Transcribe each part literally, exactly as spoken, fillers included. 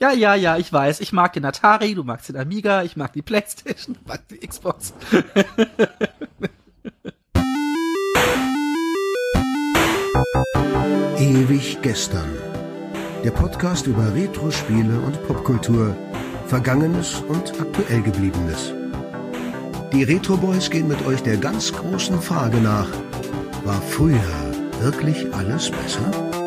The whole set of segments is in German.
Ja, ja, ja, ich weiß. Ich mag den Atari, du magst den Amiga, ich mag die Playstation, du magst die Xbox. Ewig gestern. Der Podcast über Retro-Spiele und Popkultur, Vergangenes und aktuell Gebliebenes. Die Retro Boys gehen mit euch der ganz großen Frage nach: War früher wirklich alles besser?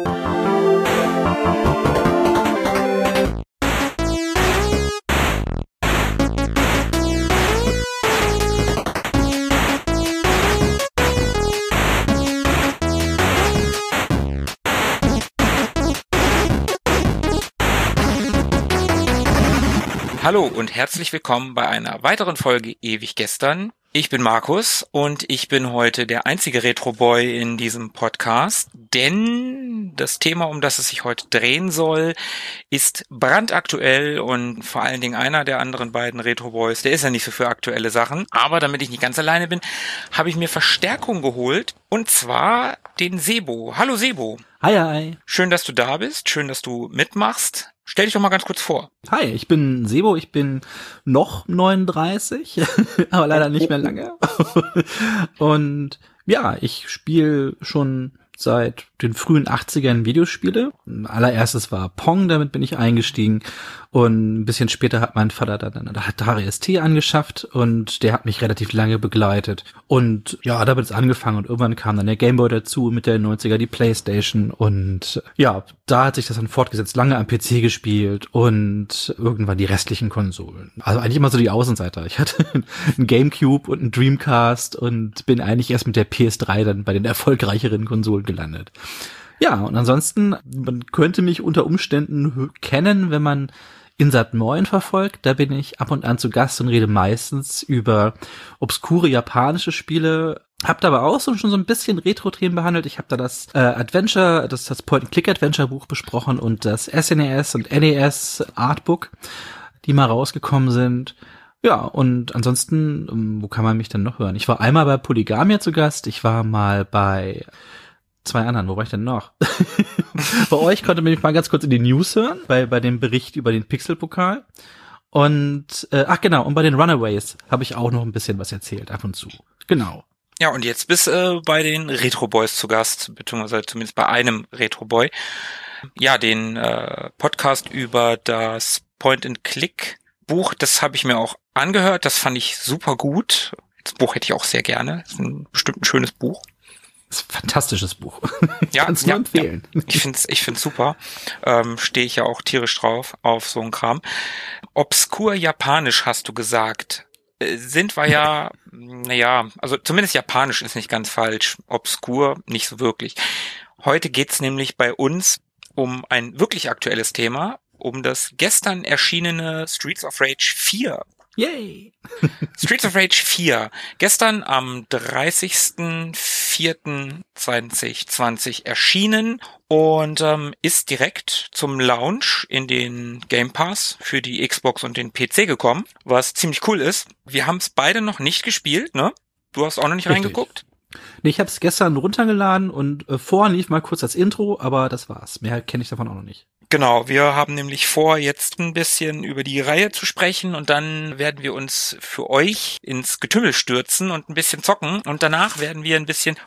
Hallo und herzlich willkommen bei einer weiteren Folge Ewig gestern. Ich bin Markus und ich bin heute der einzige Retro-Boy in diesem Podcast, denn das Thema, um das es sich heute drehen soll, ist brandaktuell und vor allen Dingen einer der anderen beiden Retro-Boys, der ist ja nicht so für aktuelle Sachen, aber damit ich nicht ganz alleine bin, habe ich mir Verstärkung geholt und zwar den Sebo. Hallo Sebo. Hi, hi. Schön, dass du da bist, schön, dass du mitmachst. Stell dich doch mal ganz kurz vor. Hi, ich bin Sebo, ich bin noch neununddreißig, aber leider nicht mehr lange. Und ja, ich spiele schon seit den frühen achtzigern Videospiele. Allererstes war Pong, damit bin ich eingestiegen. Und ein bisschen später hat mein Vater dann einen Atari S T angeschafft und der hat mich relativ lange begleitet. Und ja, damit ist angefangen und irgendwann kam dann der Gameboy dazu, mit der neunziger die Playstation und ja, da hat sich das dann fortgesetzt, lange am P C gespielt und irgendwann die restlichen Konsolen. Also eigentlich immer so die Außenseiter. Ich hatte einen Gamecube und einen Dreamcast und bin eigentlich erst mit der P S drei dann bei den erfolgreicheren Konsolen gelandet. Ja, und ansonsten, man könnte mich unter Umständen kennen, wenn man Insat neun verfolgt. Da bin ich ab und an zu Gast und rede meistens über obskure japanische Spiele. Hab da aber auch so, schon so ein bisschen Retro-Themen behandelt. Ich habe da das äh, Adventure, das, das Point-and-Click-Adventure-Buch besprochen und das S N E S und N E S Artbook, die mal rausgekommen sind. Ja, und ansonsten, wo kann man mich denn noch hören? Ich war einmal bei Polygamia zu Gast. Ich war mal bei zwei anderen, wo war ich denn noch? Bei euch konnte man mich mal ganz kurz in die News hören, bei bei dem Bericht über den Pixelpokal. Und, äh, ach genau, und bei den Runaways habe ich auch noch ein bisschen was erzählt, ab und zu. Genau. Ja, und jetzt bist du äh, bei den Retro Boys zu Gast, beziehungsweise zumindest bei einem Retro Boy. Ja, den äh, Podcast über das Point-and-Click-Buch, das habe ich mir auch angehört, das fand ich super gut. Das Buch hätte ich auch sehr gerne, das ist ein bestimmt ein schönes Buch. Das ist ein fantastisches Buch. Ja, kannst du ja, empfehlen. Ja. Ich find's, ich find's super. Ähm, stehe ich ja auch tierisch drauf auf so einen Kram. Obskur Japanisch hast du gesagt. Äh, sind wir ja, naja, also zumindest Japanisch ist nicht ganz falsch. Obskur nicht so wirklich. Heute geht's nämlich bei uns um ein wirklich aktuelles Thema, um das gestern erschienene Streets of Rage vier. Yay! Streets of Rage vier. Gestern am dreißigsten vierten zweitausendzwanzig erschienen und ähm, ist direkt zum Launch in den Game Pass für die Xbox und den P C gekommen, was ziemlich cool ist. Wir haben es beide noch nicht gespielt, ne? Du hast auch noch nicht Richtig. reingeguckt? Nee, ich habe es gestern runtergeladen und äh, vorhin lief mal kurz das Intro, aber das war's. Mehr kenne ich davon auch noch nicht. Genau, wir haben nämlich vor, jetzt ein bisschen über die Reihe zu sprechen und dann werden wir uns für euch ins Getümmel stürzen und ein bisschen zocken und danach werden wir ein bisschen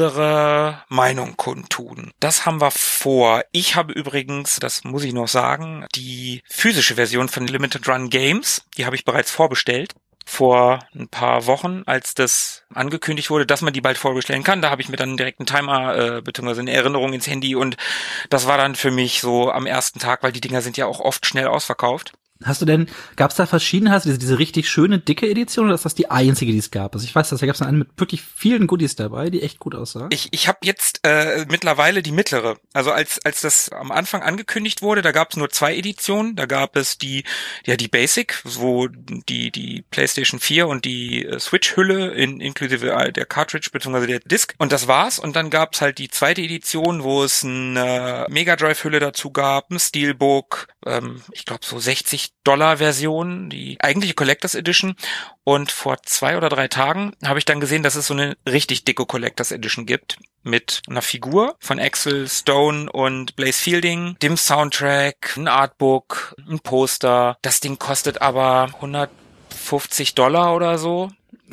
unsere Meinung kundtun. Das haben wir vor. Ich habe übrigens, das muss ich noch sagen, die physische Version von Limited Run Games, die habe ich bereits vorbestellt. Vor ein paar Wochen, als das angekündigt wurde, dass man die bald vorbestellen kann, da habe ich mir dann direkt einen Timer äh, beziehungsweise eine Erinnerung ins Handy und das war dann für mich so am ersten Tag, weil die Dinger sind ja auch oft schnell ausverkauft. Hast du denn, gab's da verschiedene, hast du diese, diese richtig schöne, dicke Edition oder ist das die einzige, die es gab? Also ich weiß, dass da gab's eine mit wirklich vielen Goodies dabei, die echt gut aussah. Ich ich habe jetzt äh, mittlerweile die mittlere. Also als als das am Anfang angekündigt wurde, da gab's nur zwei Editionen. Da gab es die ja die Basic, wo die die PlayStation vier und die äh, Switch-Hülle in, inklusive der Cartridge bzw. der Disc. Und das war's. Und dann gab's halt die zweite Edition, wo es eine Mega Drive-Hülle dazu gab, ein Steelbook, ähm, ich glaube so sechzig Dollar Version, die eigentliche Collectors Edition. Und vor zwei oder drei Tagen habe ich dann gesehen, dass es so eine richtig dicke Collectors Edition gibt. Mit einer Figur von Axel Stone und Blaze Fielding, dem Soundtrack, ein Artbook, ein Poster. Das Ding kostet aber hundertfünfzig Dollar oder so.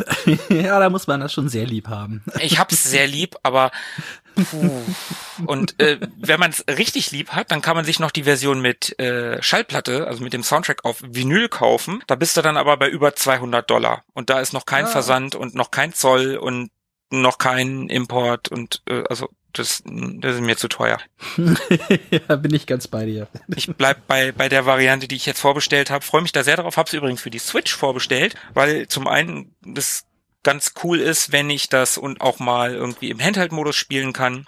Ja, da muss man das schon sehr lieb haben. Ich hab's sehr lieb, aber puh. Und äh, wenn man es richtig lieb hat, dann kann man sich noch die Version mit äh, Schallplatte, also mit dem Soundtrack auf Vinyl kaufen. Da bist du dann aber bei über zweihundert Dollar. Und da ist noch kein ah. Versand und noch kein Zoll und noch kein Import und äh, also das, das ist mir zu teuer. Ja, bin ich ganz bei dir. Ich bleib bei bei der Variante, die ich jetzt vorbestellt habe. Freue mich da sehr drauf. Habe es übrigens für die Switch vorbestellt, weil zum einen das ganz cool ist, wenn ich das und auch mal irgendwie im Handheld-Modus spielen kann.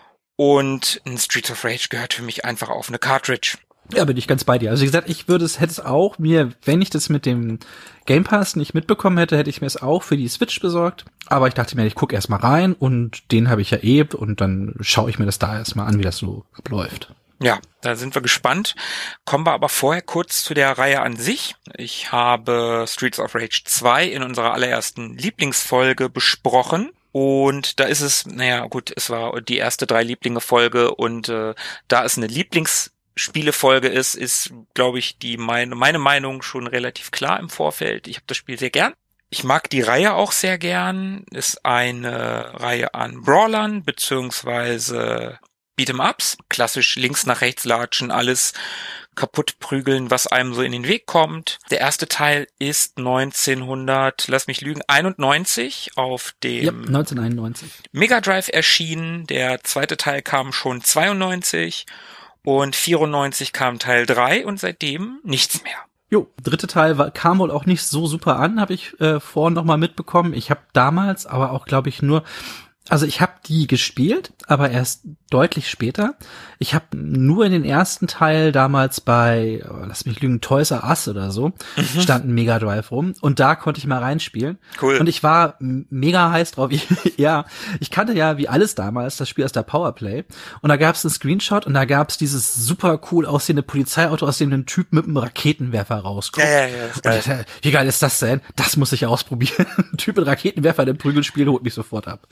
Und ein Streets of Rage gehört für mich einfach auf eine Cartridge. Ja, bin ich ganz bei dir. Also wie gesagt, ich würde es, hätte es auch mir, wenn ich das mit dem Game Pass nicht mitbekommen hätte, hätte ich mir es auch für die Switch besorgt. Aber ich dachte mir, ich gucke erst mal rein und den habe ich ja eh und dann schaue ich mir das da erstmal an, wie das so abläuft. Ja, da sind wir gespannt. Kommen wir aber vorher kurz zu der Reihe an sich. Ich habe Streets of Rage zwei in unserer allerersten Lieblingsfolge besprochen. Und da ist es, naja gut, es war die erste Drei-Lieblinge-Folge und äh, da es eine Lieblingsspielefolge ist, ist, glaube ich, die meine, meine Meinung schon relativ klar im Vorfeld. Ich habe das Spiel sehr gern. Ich mag die Reihe auch sehr gern. Ist eine Reihe an Brawlern beziehungsweise Beat'em-Ups. Klassisch links nach rechts latschen, alles kaputt prügeln, was einem so in den Weg kommt. Der erste Teil ist neunzehnhundert, lass mich lügen, einundneunzig auf dem ja, neunzehnhunderteinundneunzig Mega Drive erschienen. Der zweite Teil kam schon zweiundneunzig und vierundneunzig kam Teil drei und seitdem nichts mehr. Jo, dritte Teil war, kam wohl auch nicht so super an, habe ich äh, vorhin noch mal mitbekommen. Ich habe damals aber auch, glaube ich, nur Also ich habe die gespielt, aber erst deutlich später. Ich habe nur in den ersten Teil damals bei, oh, lass mich lügen, Toys R Us oder so, mhm. stand ein Mega Drive rum und da konnte ich mal reinspielen. Cool. Und ich war mega heiß drauf. Ich, ja, ich kannte ja wie alles damals das Spiel aus der Powerplay und da gab es einen Screenshot und da gab es dieses super cool aussehende Polizeiauto, aus dem ein Typ mit einem Raketenwerfer rauskommt. Ja, ja, ja, ist geil. Und, wie geil ist das denn? Das muss ich ausprobieren. Ein Typ mit Raketenwerfer, der Prügelspiel holt mich sofort ab.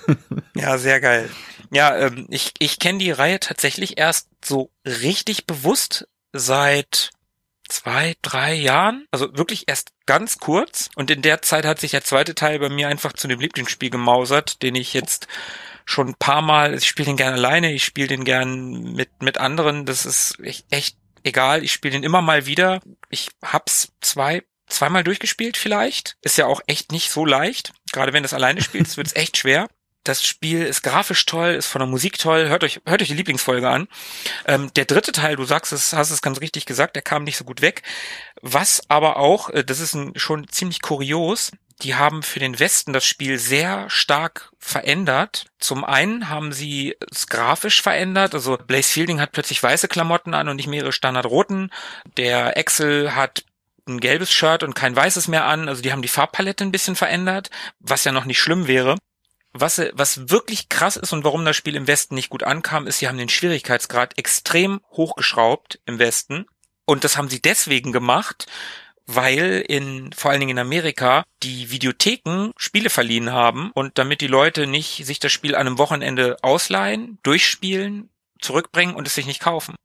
Ja, sehr geil. Ja, ähm, ich ich kenne die Reihe tatsächlich erst so richtig bewusst seit zwei, drei Jahren. Also wirklich erst ganz kurz. Und in der Zeit hat sich der zweite Teil bei mir einfach zu dem Lieblingsspiel gemausert, den ich jetzt schon ein paar Mal, ich spiele den gern alleine, ich spiele den gern mit mit anderen. Das ist echt, echt egal. Ich spiele den immer mal wieder. Ich hab's zwei zweimal durchgespielt vielleicht. Ist ja auch echt nicht so leicht. Gerade wenn du es alleine spielst, wird's echt schwer. Das Spiel ist grafisch toll, ist von der Musik toll. Hört euch, hört euch die Lieblingsfolge an. Ähm, der dritte Teil, du sagst es, hast es ganz richtig gesagt, der kam nicht so gut weg. Was aber auch, äh, das ist ein, schon ziemlich kurios, die haben für den Westen das Spiel sehr stark verändert. Zum einen haben sie es grafisch verändert, also Blaze Fielding hat plötzlich weiße Klamotten an und nicht mehrere standardroten. Der Axel hat ein gelbes Shirt und kein weißes mehr an, also die haben die Farbpalette ein bisschen verändert, was ja noch nicht schlimm wäre. Was, was wirklich krass ist und warum das Spiel im Westen nicht gut ankam, ist, sie haben den Schwierigkeitsgrad extrem hochgeschraubt im Westen. Und das haben sie deswegen gemacht, weil in, vor allen Dingen in Amerika, die Videotheken Spiele verliehen haben und damit die Leute nicht sich das Spiel an einem Wochenende ausleihen, durchspielen, zurückbringen und es sich nicht kaufen.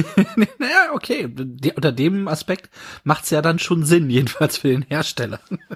Naja, okay. De- unter dem Aspekt macht's ja dann schon Sinn, jedenfalls für den Hersteller.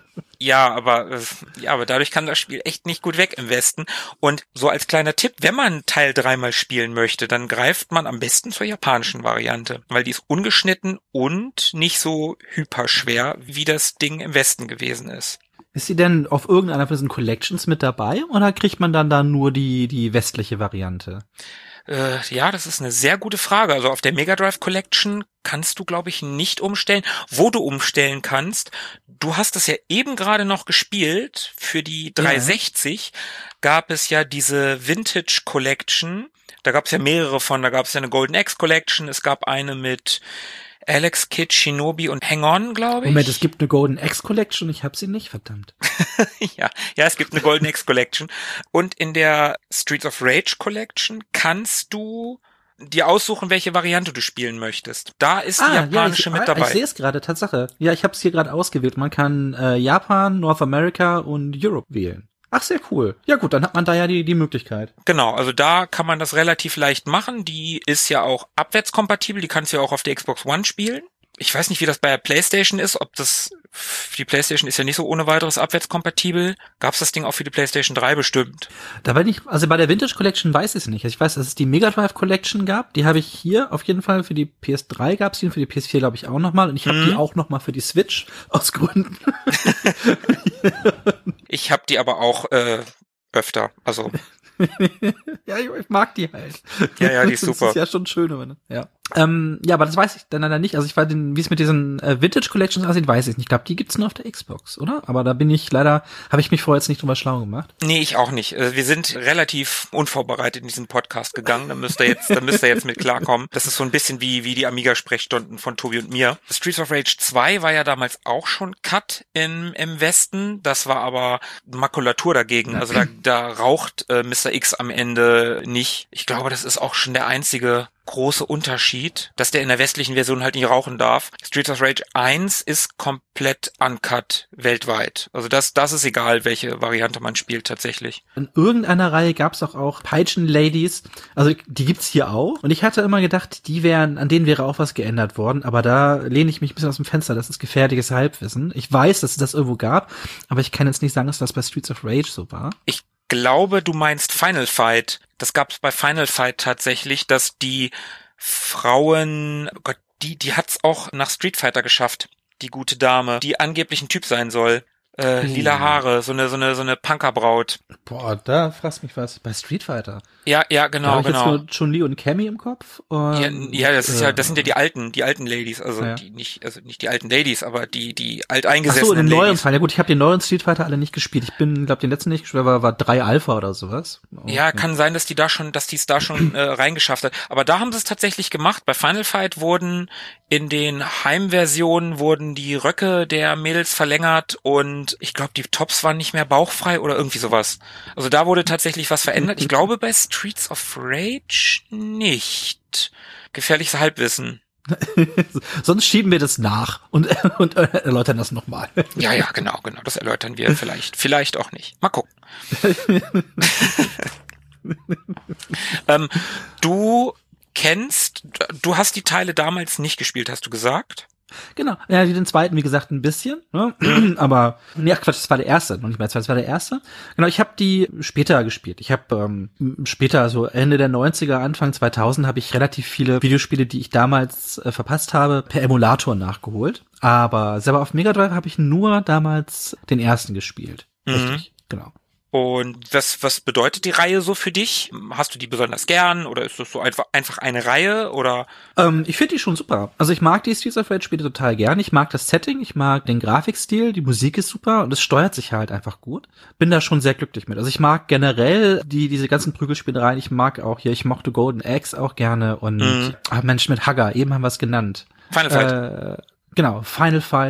Ja, aber äh, ja, aber dadurch kam das Spiel echt nicht gut weg im Westen. Und so als kleiner Tipp, wenn man Teil dreimal spielen möchte, dann greift man am besten zur japanischen Variante, weil die ist ungeschnitten und nicht so hyperschwer, wie das Ding im Westen gewesen ist. Ist sie denn auf irgendeiner von diesen Collections mit dabei oder kriegt man dann da nur die die westliche Variante? Äh, ja, das ist eine sehr gute Frage. Also auf der Mega Drive Collection kannst du, glaube ich, nicht umstellen. Wo du umstellen kannst, du hast es ja eben gerade noch gespielt. Für die dreihundertsechzig ja. Gab es ja diese Vintage Collection. Da gab es ja mehrere von. Da gab es ja eine Golden Axe Collection. Es gab eine mit Alex Kidd, Shinobi und Hang On, glaube ich. Moment, es gibt eine Golden Axe Collection, ich habe sie nicht, verdammt. ja, ja, es gibt eine Golden Axe Collection. Und in der Streets of Rage Collection kannst du dir aussuchen, welche Variante du spielen möchtest. Da ist ah, die japanische ja, ich, mit dabei. Ich sehe es gerade, Tatsache. Ja, ich habe es hier gerade ausgewählt. Man kann äh, Japan, North America und Europe wählen. Ach, sehr cool. Ja gut, dann hat man da ja die die Möglichkeit. Genau, also da kann man das relativ leicht machen. Die ist ja auch abwärtskompatibel, die kannst du ja auch auf der Xbox One spielen. Ich weiß nicht, wie das bei der PlayStation ist, ob das, die PlayStation ist ja nicht so ohne weiteres abwärtskompatibel. Gab's das Ding auch für die PlayStation drei bestimmt? Da bin ich, also bei der Vintage Collection weiß ich es nicht. Also ich weiß, dass es die Mega Drive Collection gab, die habe ich hier auf jeden Fall für die P S drei gab's die und für die P S vier glaube ich auch nochmal und ich habe mhm. die auch nochmal für die Switch aus Gründen. Ich habe die aber auch äh, öfter, also ja, ich, ich mag die halt. Ja, ja, die ist super. Das ist ja schon schön, ne? Ja. Ähm, ja, aber das weiß ich dann leider nicht. Also ich weiß, wie es mit diesen äh, Vintage Collections aussieht, weiß ich nicht. Ich glaube, die gibt's nur auf der Xbox, oder? Aber da bin ich leider, habe ich mich vorher jetzt nicht drüber schlau gemacht. Nee, ich auch nicht. Wir sind relativ unvorbereitet in diesen Podcast gegangen. Da müsst ihr jetzt, da müsst ihr jetzt mit klarkommen. Das ist so ein bisschen wie wie die Amiga-Sprechstunden von Tobi und mir. Streets of Rage zwei war ja damals auch schon Cut im im Westen. Das war aber Makulatur dagegen. Also da, da raucht äh, Mister X am Ende nicht. Ich glaube, das ist auch schon der einzige große Unterschied, dass der in der westlichen Version halt nicht rauchen darf. Streets of Rage eins ist komplett uncut weltweit. Also das das ist egal, welche Variante man spielt tatsächlich. In irgendeiner Reihe gab's auch auch Peitschen-Ladies. Also die gibt's hier auch. Und ich hatte immer gedacht, die wären, an denen wäre auch was geändert worden. Aber da lehne ich mich ein bisschen aus dem Fenster. Das ist gefährliches Halbwissen. Ich weiß, dass es das irgendwo gab, aber ich kann jetzt nicht sagen, dass das bei Streets of Rage so war. Ich glaube, du meinst Final Fight. Das gab's bei Final Fight tatsächlich, dass die Frauen, oh Gott, die, die hat's auch nach Street Fighter geschafft, die gute Dame, die angeblich ein Typ sein soll. Äh, uh. Lila Haare, so eine, so eine, so eine Punkerbraut. Boah, da fragst mich was. Bei Street Fighter. Ja, ja, genau, da hab ich genau. Jetzt nur Chun-Li und Cammy im Kopf. Und, ja, ja, das ist ja, das sind ja die alten, die alten Ladies, also ja. die nicht, also nicht die alten Ladies, aber die, die alteingesessenen. Ach so, in den Ladies. neuen Teil. Ja gut, ich habe den neuen Street Fighter alle nicht gespielt. Ich bin, glaube den letzten nicht gespielt, war, war drei Alpha oder sowas. Oh, ja, kann ja. sein, dass die da schon, dass die es da schon äh, reingeschafft hat. Aber da haben sie es tatsächlich gemacht. Bei Final Fight wurden in den Heimversionen wurden die Röcke der Mädels verlängert und ich glaube, die Tops waren nicht mehr bauchfrei oder irgendwie sowas. Also da wurde tatsächlich was verändert. Ich glaube, bei Streets of Rage nicht. Gefährliches Halbwissen. Sonst schieben wir das nach und, und erläutern das nochmal. Ja, ja, genau, genau. Das erläutern wir vielleicht. Vielleicht auch nicht. Mal gucken. ähm, du kennst, du hast die Teile damals nicht gespielt, hast du gesagt? Genau, ja, den zweiten, wie gesagt, ein bisschen, ne? Aber, ja, Quatsch, das war der erste, noch nicht mal, das war der erste. Genau, ich habe die später gespielt. Ich habe ähm, später, so Ende der neunziger, Anfang zweitausend, habe ich relativ viele Videospiele, die ich damals äh, verpasst habe, per Emulator nachgeholt. Aber selber auf Mega Drive habe ich nur damals den ersten gespielt. Richtig, mhm. Genau. Und was, was bedeutet die Reihe so für dich? Hast du die besonders gern oder ist das so einfach, einfach eine Reihe oder? Ähm, ich finde die schon super. Also ich mag die Streets of Rage Spiele total gern. Ich mag das Setting, ich mag den Grafikstil, die Musik ist super und es steuert sich halt einfach gut. Bin da schon sehr glücklich mit. Also ich mag generell die, diese ganzen Prügelspielereien. Ich mag auch hier, ich mochte Golden Axe auch gerne und, mhm. ach Mensch, mit Hugger, eben haben wir es genannt. Final Fight. Äh, Genau, Final Fight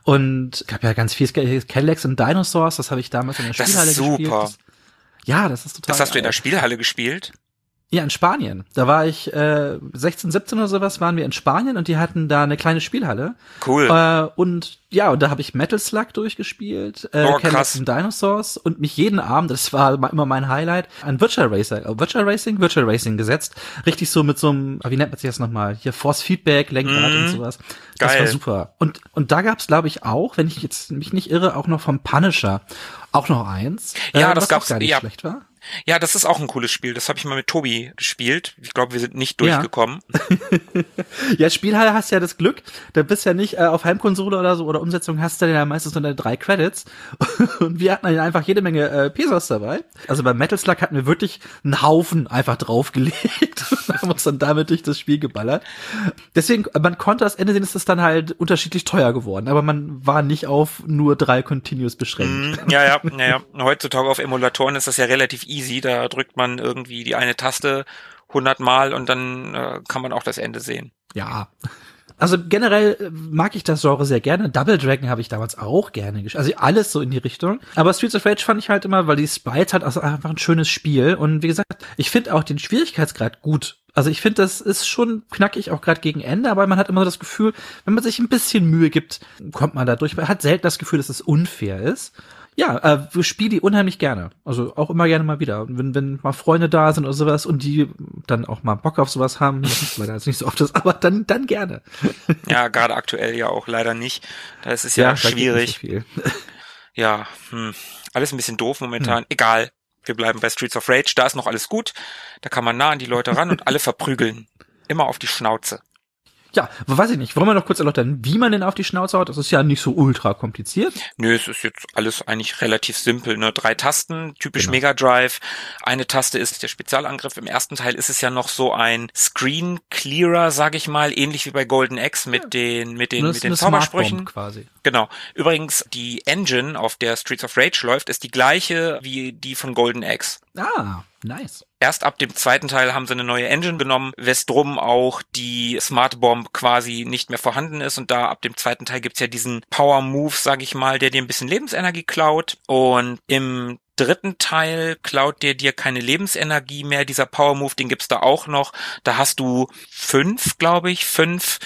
und gab ja ganz viel Cadillacs und Dinosaurs, das habe ich damals in der das Spielhalle ist super. gespielt. Das, ja, das ist total Das hast geil. du in der Spielhalle gespielt? Ja, in Spanien. Da war ich äh, sechzehn, siebzehn oder sowas, waren wir in Spanien und die hatten da eine kleine Spielhalle. Cool. Äh, und ja, und da habe ich Metal Slug durchgespielt, äh, oh, Cadillacs und Dinosaurs und mich jeden Abend, das war immer mein Highlight, an Virtual Racer, äh, Virtual Racing, Virtual Racing gesetzt. Richtig so mit so einem, wie nennt man sich das nochmal? Hier Force Feedback, Lenkrad mm, und sowas. Das geil. war super. Und und da gab's, glaube ich, auch, wenn ich jetzt mich nicht irre, auch noch vom Punisher auch noch eins. Ja, äh, das was gab's auch gar nicht ja. schlecht war. Ja, das ist auch ein cooles Spiel. Das habe ich mal mit Tobi gespielt. Ich glaube, wir sind nicht durchgekommen. Ja, ja, Spielhalle hast ja das Glück. Da bist ja nicht äh, auf Heimkonsole oder so oder Umsetzung hast du ja meistens nur deine drei Credits. Und wir hatten dann einfach jede Menge äh, Pesos dabei. Also bei Metal Slug hatten wir wirklich einen Haufen einfach draufgelegt und haben uns dann damit durch das Spiel geballert. Deswegen, man konnte das Ende sehen, ist das dann halt unterschiedlich teuer geworden. Aber man war nicht auf nur drei Continues beschränkt. Mm, ja, ja, ja, ja. Heutzutage auf Emulatoren ist das ja relativ easy, da drückt man irgendwie die eine Taste hundertmal und dann äh, kann man auch das Ende sehen. Ja, also generell mag ich das Genre sehr gerne. Double Dragon habe ich damals auch gerne gespielt, also alles so in die Richtung. Aber Streets of Rage fand ich halt immer, weil die Sprites halt also einfach ein schönes Spiel und wie gesagt, ich finde auch den Schwierigkeitsgrad gut. Also ich finde, das ist schon knackig, auch gerade gegen Ende, aber man hat immer so das Gefühl, wenn man sich ein bisschen Mühe gibt, kommt man da durch. Man hat selten das Gefühl, dass es unfair ist. Ja, äh, wir spielen die unheimlich gerne. Also auch immer gerne mal wieder. Und wenn, wenn mal Freunde da sind oder sowas und die dann auch mal Bock auf sowas haben, das ist leider jetzt nicht so oft das, aber dann, dann gerne. Ja, gerade aktuell ja auch leider nicht. Da ist es ja, ja schwierig. So ja, hm, alles ein bisschen doof momentan. Hm. Egal. Wir bleiben bei Streets of Rage, da ist noch alles gut. Da kann man nah an die Leute ran und alle verprügeln. Immer auf die Schnauze. Ja, weiß ich nicht. Wollen wir noch kurz erläutern, wie man denn auf die Schnauze haut? Das ist ja nicht so ultra kompliziert. Nö, es ist jetzt alles eigentlich relativ simpel. Ne? Drei Tasten, typisch genau. Mega Drive. Eine Taste ist der Spezialangriff. Im ersten Teil ist es ja noch so ein Screen Clearer, sag ich mal, ähnlich wie bei Golden Axe mit ja. den mit den mit den Zaubersprüchen. Quasi. Genau. Übrigens, die Engine, auf der Streets of Rage läuft, ist die gleiche wie die von Golden Axe. Ah, nice. Erst ab dem zweiten Teil haben sie eine neue Engine genommen, wesdrum auch die Smart Bomb quasi nicht mehr vorhanden ist. Und da ab dem zweiten Teil gibt's ja diesen Power Move, sag ich mal, der dir ein bisschen Lebensenergie klaut. Und im dritten Teil klaut der dir keine Lebensenergie mehr. Dieser Power Move, den gibt's da auch noch. Da hast du fünf, glaube ich, fünf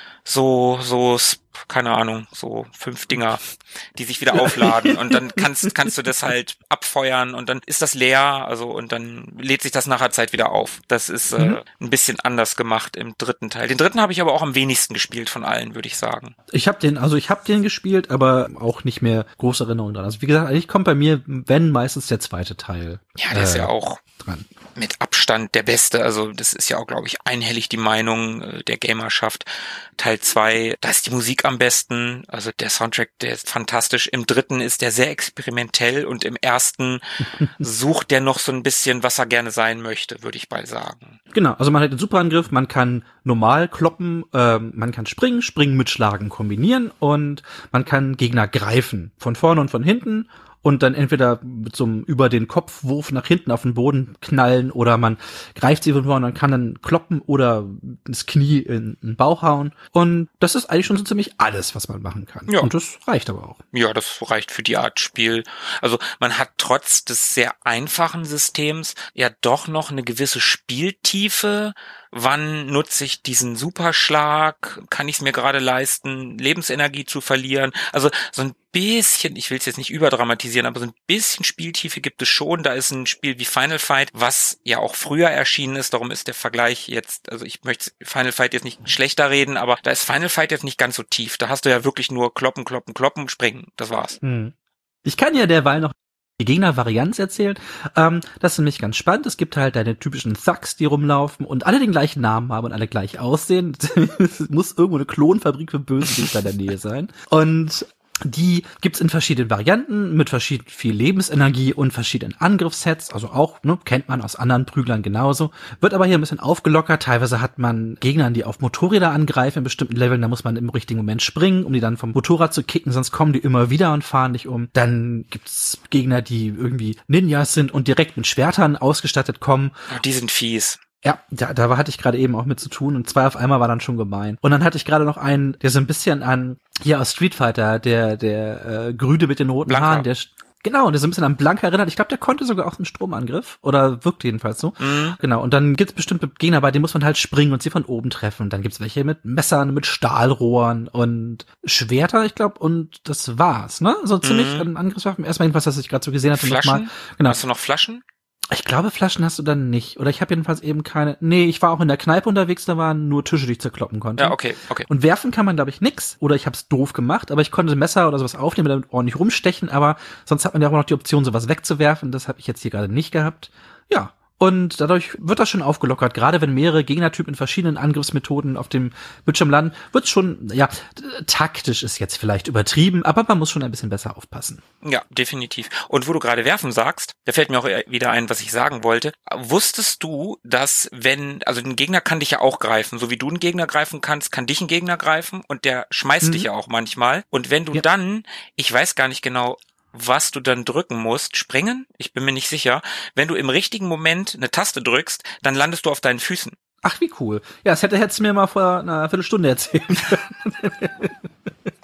so, so, keine Ahnung, so fünf Dinger, die sich wieder aufladen und dann kannst, kannst du das halt abfeuern und dann ist das leer, also und dann lädt sich das nach einer Zeit wieder auf. Das ist mhm. äh, ein bisschen anders gemacht im dritten Teil. Den dritten habe ich aber auch am wenigsten gespielt von allen, würde ich sagen. Ich habe den, also ich habe den gespielt, aber auch nicht mehr große Erinnerungen dran. Also wie gesagt, eigentlich kommt bei mir, wenn, meistens der zweite Teil. Ja, der äh, ist ja auch dran. Mit Abstand der beste, also das ist ja auch, glaube ich, einhellig die Meinung äh, der Gamerschaft. Teil zwei, da ist die Musik am besten, also der Soundtrack, der ist fantastisch. Im dritten ist der sehr experimentell und im ersten sucht der noch so ein bisschen, was er gerne sein möchte, würde ich mal sagen. Genau, also man hat den Superangriff, man kann normal kloppen, ähm, man kann springen, springen mit Schlagen kombinieren und man kann Gegner greifen, von vorne und von hinten. Und dann entweder mit so einem über den Kopfwurf nach hinten auf den Boden knallen oder man greift sie von vorne und kann dann kloppen oder das Knie in den Bauch hauen. Und das ist eigentlich schon so ziemlich alles, was man machen kann. Ja. Und das reicht aber auch. Ja, das reicht für die Art Spiel. Also man hat trotz des sehr einfachen Systems ja doch noch eine gewisse Spieltiefe. Wann nutze ich diesen Superschlag? Kann ich es mir gerade leisten, Lebensenergie zu verlieren? Also so ein bisschen, ich will es jetzt nicht überdramatisieren, aber so ein bisschen Spieltiefe gibt es schon. Da ist ein Spiel wie Final Fight, was ja auch früher erschienen ist. Darum ist der Vergleich jetzt, also ich möchte Final Fight jetzt nicht schlechter reden, aber da ist Final Fight jetzt nicht ganz so tief. Da hast du ja wirklich nur kloppen, kloppen, kloppen, springen. Das war's. Hm. Ich kann ja derweil noch die Gegner-Varianz erzählen. Ähm, das ist nämlich ganz spannend. Es gibt halt deine typischen Thugs, die rumlaufen und alle den gleichen Namen haben und alle gleich aussehen. Es muss irgendwo eine Klonfabrik für Bösewichter in der Nähe sein. Und die gibt's in verschiedenen Varianten, mit verschieden viel Lebensenergie und verschiedenen Angriffssets, also auch, ne, kennt man aus anderen Prüglern genauso. Wird aber hier ein bisschen aufgelockert. Teilweise hat man Gegner, die auf Motorräder angreifen in bestimmten Leveln, da muss man im richtigen Moment springen, um die dann vom Motorrad zu kicken, sonst kommen die immer wieder und fahren dich um. Dann gibt's Gegner, die irgendwie Ninjas sind und direkt mit Schwertern ausgestattet kommen. Die sind fies. Ja, da, da hatte ich gerade eben auch mit zu tun und zwei auf einmal war dann schon gemein. Und dann hatte ich gerade noch einen, der so ein bisschen an, hier aus Street Fighter, der der äh, Grüne mit den roten Blanka. Haaren, der genau, der so ein bisschen an Blanka erinnert. Ich glaube, der konnte sogar auch einen Stromangriff oder wirkt jedenfalls so. Mhm. Genau, und dann gibt's bestimmte Gegner, bei denen muss man halt springen und sie von oben treffen. Dann gibt's welche mit Messern, mit Stahlrohren und Schwerter, ich glaube, und das war's, ne? So ziemlich Mhm. an Angriffswaffen. Erstmal jedenfalls, was ich gerade so gesehen hatte. Flaschen? Nochmal. Genau. Hast du noch Flaschen? Ich glaube, Flaschen hast du dann nicht. Oder ich habe jedenfalls eben keine. Nee, ich war auch in der Kneipe unterwegs, da waren nur Tische, die ich zerkloppen konnte. Ja, okay, okay. Und werfen kann man, glaube ich, nix. Oder ich habe es doof gemacht, aber ich konnte Messer oder sowas aufnehmen, damit ordentlich rumstechen, aber sonst hat man ja auch noch die Option, sowas wegzuwerfen. Das habe ich jetzt hier gerade nicht gehabt. Ja. Und dadurch wird das schon aufgelockert. Gerade wenn mehrere Gegnertypen in verschiedenen Angriffsmethoden auf dem Bildschirm landen, wird schon, ja, taktisch ist jetzt vielleicht übertrieben, aber man muss schon ein bisschen besser aufpassen. Ja, definitiv. Und wo du gerade werfen sagst, da fällt mir auch wieder ein, was ich sagen wollte. Wusstest du, dass wenn, also ein Gegner kann dich ja auch greifen, so wie du einen Gegner greifen kannst, kann dich ein Gegner greifen und der schmeißt mhm. dich ja auch manchmal. Und wenn du ja. dann, ich weiß gar nicht genau, was du dann drücken musst, springen? Ich bin mir nicht sicher. Wenn du im richtigen Moment eine Taste drückst, dann landest du auf deinen Füßen. Ach, wie cool. Ja, das hätte, hättest du mir mal vor einer Viertelstunde erzählen können.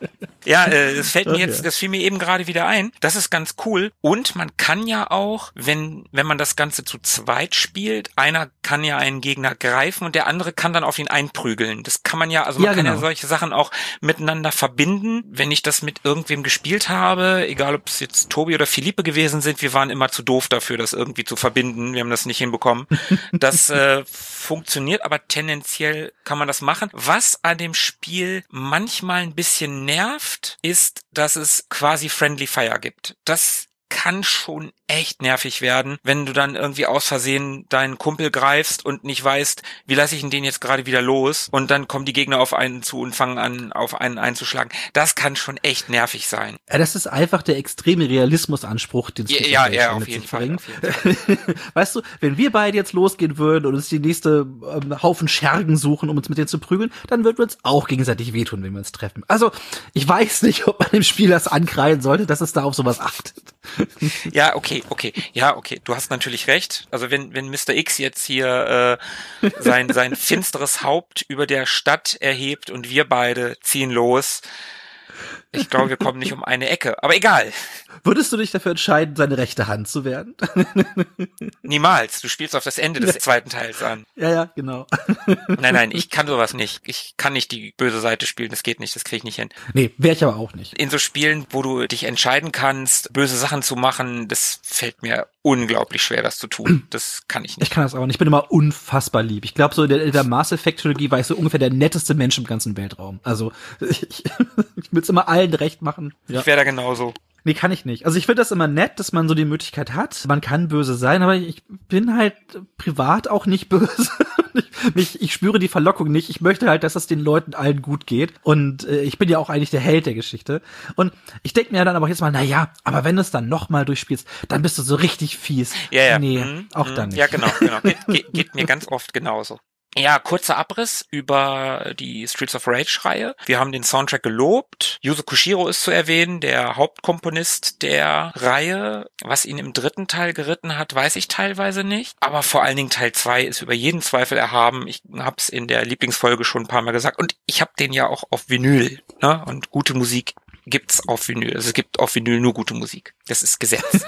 Ja, äh, das fällt mir Okay. jetzt, das fiel mir eben gerade wieder ein. Das ist ganz cool. Und man kann ja auch, wenn, wenn man das Ganze zu zweit spielt, einer kann ja einen Gegner greifen und der andere kann dann auf ihn einprügeln. Das kann man ja, also man Ja, kann genau. ja solche Sachen auch miteinander verbinden. Wenn ich das mit irgendwem gespielt habe, egal ob es jetzt Tobi oder Philippe gewesen sind, wir waren immer zu doof dafür, das irgendwie zu verbinden. Wir haben das nicht hinbekommen. Das äh, funktioniert, aber tendenziell kann man das machen. Was an dem Spiel manchmal ein bisschen nervt, ist, dass es quasi Friendly Fire gibt. Das kann schon echt nervig werden, wenn du dann irgendwie aus Versehen deinen Kumpel greifst und nicht weißt, wie lasse ich ihn den jetzt gerade wieder los, und dann kommen die Gegner auf einen zu und fangen an, auf einen einzuschlagen. Das kann schon echt nervig sein. Ja, das ist einfach der extreme Realismusanspruch, den Ja, Street of ja, Rage ja, mit auf sich jeden Fall, bringt. auf jeden Fall. Weißt du, wenn wir beide jetzt losgehen würden und uns die nächste ähm, Haufen Schergen suchen, um uns mit denen zu prügeln, dann würden wir uns auch gegenseitig wehtun, wenn wir uns treffen. Also, ich weiß nicht, ob man dem Spiel das ankreiden sollte, dass es da auf sowas achtet. Ja, okay, okay. Ja, okay. Du hast natürlich recht. Also wenn, wenn Mister X jetzt hier äh, sein, sein finsteres Haupt über der Stadt erhebt und wir beide ziehen los, ich glaube, wir kommen nicht um eine Ecke. Aber egal. Würdest du dich dafür entscheiden, seine rechte Hand zu werden? Niemals. Du spielst auf das Ende des zweiten Teils an. Ja, ja, genau. Nein, nein, ich kann sowas nicht. Ich kann nicht die böse Seite spielen. Das geht nicht. Das kriege ich nicht hin. Nee, wäre ich aber auch nicht. In so Spielen, wo du dich entscheiden kannst, böse Sachen zu machen, das fällt mir unglaublich schwer, das zu tun. Das kann ich Ich nicht. kann das auch nicht. Ich bin immer unfassbar lieb. Ich glaube, so in der, in der Mass Effect-Trilogie war ich so ungefähr der netteste Mensch im ganzen Weltraum. Also, ich, ich will es immer allen recht machen. Ja. Ich wäre da genauso. Nee, kann ich nicht. Also ich finde das immer nett, dass man so die Möglichkeit hat. Man kann böse sein, aber ich bin halt privat auch nicht böse. ich, mich, ich spüre die Verlockung nicht. Ich möchte halt, dass es den Leuten allen gut geht. Und äh, ich bin ja auch eigentlich der Held der Geschichte. Und ich denke mir dann aber jetzt mal, na ja, aber wenn du es dann nochmal durchspielst, dann bist du so richtig fies. Ja, ja. Nee, Mhm, auch mhm. dann nicht. Ja, genau, genau. Geht, geht, geht mir ganz oft genauso. Ja, kurzer Abriss über die Streets of Rage-Reihe. Wir haben den Soundtrack gelobt. Yuzo Koshiro ist zu erwähnen, der Hauptkomponist der Reihe. Was ihn im dritten Teil geritten hat, weiß ich teilweise nicht. Aber vor allen Dingen Teil zwei ist über jeden Zweifel erhaben. Ich hab's in der Lieblingsfolge schon ein paar Mal gesagt. Und ich hab den ja auch auf Vinyl. Ne? Und gute Musik gibt's auf Vinyl. Also es gibt auf Vinyl nur gute Musik. Das ist Gesetz.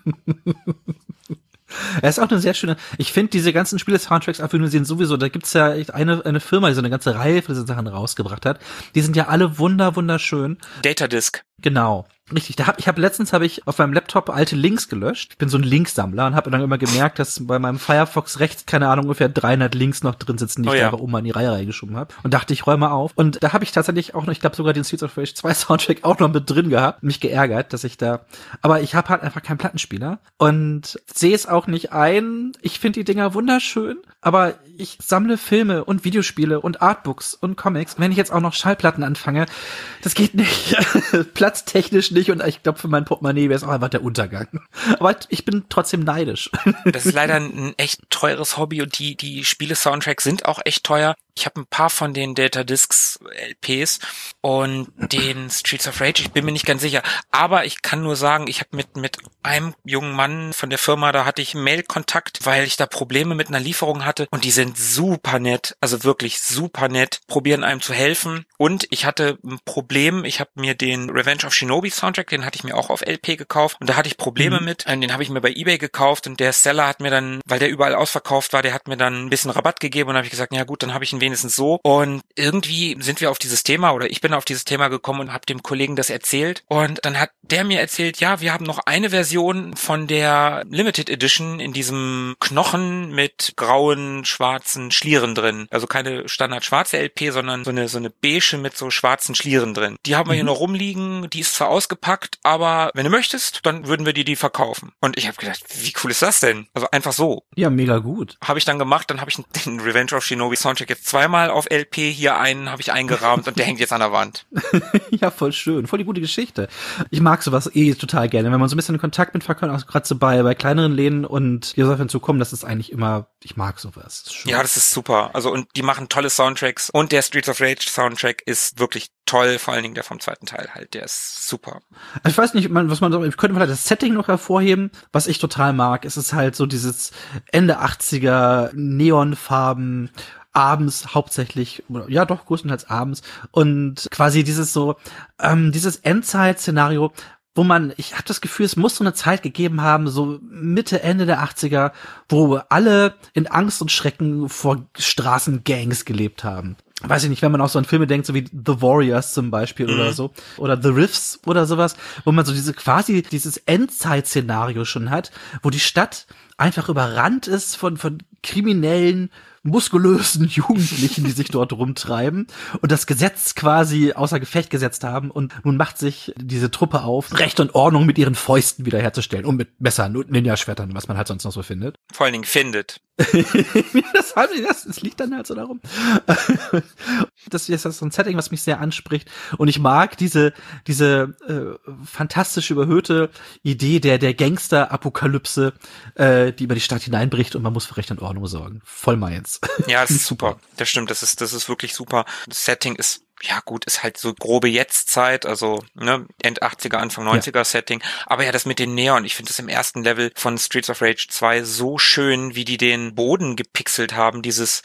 Er ist auch eine sehr schöne, ich finde diese ganzen Spiele-Soundtracks auf Vinyl sind sowieso, da gibt's ja echt eine, eine Firma, die so eine ganze Reihe von diesen Sachen rausgebracht hat. Die sind ja alle wunder, wunderschön. Datadisk. Genau. Richtig, da hab, ich habe letztens habe ich auf meinem Laptop alte Links gelöscht. Ich bin so ein Linksammler und habe dann immer gemerkt, dass bei meinem Firefox rechts, keine Ahnung, ungefähr dreihundert Links noch drin sitzen, die Oh ich ja. einfach oben an die Reihe reingeschoben habe. Und dachte, ich räume auf. Und da habe ich tatsächlich auch noch, ich glaube sogar den Streets of Rage zwei Soundtrack auch noch mit drin gehabt. Mich geärgert, dass ich da, aber ich habe halt einfach keinen Plattenspieler und sehe es auch nicht ein. Ich finde die Dinger wunderschön, aber ich sammle Filme und Videospiele und Artbooks und Comics. Wenn ich jetzt auch noch Schallplatten anfange, das geht nicht. Platztechnisch nicht und ich glaube, für mein Portemonnaie wäre es auch einfach der Untergang. Aber ich bin trotzdem neidisch. Das ist leider ein echt teures Hobby und die die Spiele-Soundtracks sind auch echt teuer. Ich habe ein paar von den Datadiscs L Ps und den Streets of Rage, ich bin mir nicht ganz sicher. Aber ich kann nur sagen, ich habe mit mit einem jungen Mann von der Firma, da hatte ich Mail-Kontakt, weil ich da Probleme mit einer Lieferung hatte und die sind super nett, also wirklich super nett, probieren einem zu helfen. Und ich hatte ein Problem, ich habe mir den Revenge of Shinobi Soundtrack, den hatte ich mir auch auf L P gekauft und da hatte ich Probleme mhm. mit. Den habe ich mir bei eBay gekauft und der Seller hat mir dann, weil der überall ausverkauft war, der hat mir dann ein bisschen Rabatt gegeben und habe ich gesagt, ja gut, dann habe ich ihn wenigstens so. Und irgendwie sind wir auf dieses Thema oder ich bin auf dieses Thema gekommen und habe dem Kollegen das erzählt und dann hat der mir erzählt, ja, wir haben noch eine Version von der Limited Edition in diesem Knochen mit grauen, schwarzen Schlieren drin. Also keine standard schwarze L P, sondern so eine so eine beige mit so schwarzen Schlieren drin. Die haben wir hier noch rumliegen, die ist zwar ausgepackt, aber wenn du möchtest, dann würden wir dir die verkaufen. Und ich habe gedacht, wie cool ist das denn? Also einfach so. Ja, mega gut. Habe ich dann gemacht, dann habe ich den Revenge of Shinobi Soundtrack jetzt zweimal auf L P, hier einen habe ich eingerahmt und der hängt jetzt an der Wand. Ja, voll schön, voll die gute Geschichte. Ich mag sowas eh total gerne, wenn man so ein bisschen in Kontakt mit Verkäufern, auch gerade so bei, bei kleineren Läden und hier soll zu kommen, das ist eigentlich immer, ich mag sowas. Das ja, das ist super. Also und die machen tolle Soundtracks und der Streets of Rage Soundtrack ist wirklich toll, vor allen Dingen der vom zweiten Teil halt, der ist super. Ich weiß nicht, man, was man so, ich könnte vielleicht das Setting noch hervorheben, was ich total mag. Es ist halt so dieses Ende achtziger Neonfarben, abends hauptsächlich, ja doch, größtenteils abends. Und quasi dieses so, ähm, dieses Endzeit-Szenario, wo man, ich habe das Gefühl, es muss so eine Zeit gegeben haben, so Mitte, Ende der achtziger, wo alle in Angst und Schrecken vor Straßengangs gelebt haben. Weiß ich nicht, wenn man auch so an Filme denkt, so wie The Warriors zum Beispiel mhm. oder so, oder The Riffs oder sowas, wo man so diese quasi dieses Endzeit-Szenario schon hat, wo die Stadt einfach überrannt ist von von kriminellen, muskulösen Jugendlichen, die sich dort rumtreiben und das Gesetz quasi außer Gefecht gesetzt haben, und nun macht sich diese Truppe auf, Recht und Ordnung mit ihren Fäusten wiederherzustellen und mit Messern und Ninja-Schwertern, was man halt sonst noch so findet. Vor allen Dingen findet. das, das, das liegt dann halt so darum. Das ist so ein Setting, was mich sehr anspricht, und ich mag diese diese äh, fantastisch überhöhte Idee der der Gangster-Apokalypse, äh, die über die Stadt hineinbricht und man muss für Recht und Ordnung sorgen. Voll meins. Ja, das ist super. Das stimmt, das ist das ist wirklich super. Das Setting ist, ja gut, ist halt so grobe Jetztzeit, also ne, End achtziger, Anfang neunziger ja. Setting. Aber ja, das mit den Neon, ich finde das im ersten Level von Streets of Rage zwei so schön, wie die den Boden gepixelt haben, dieses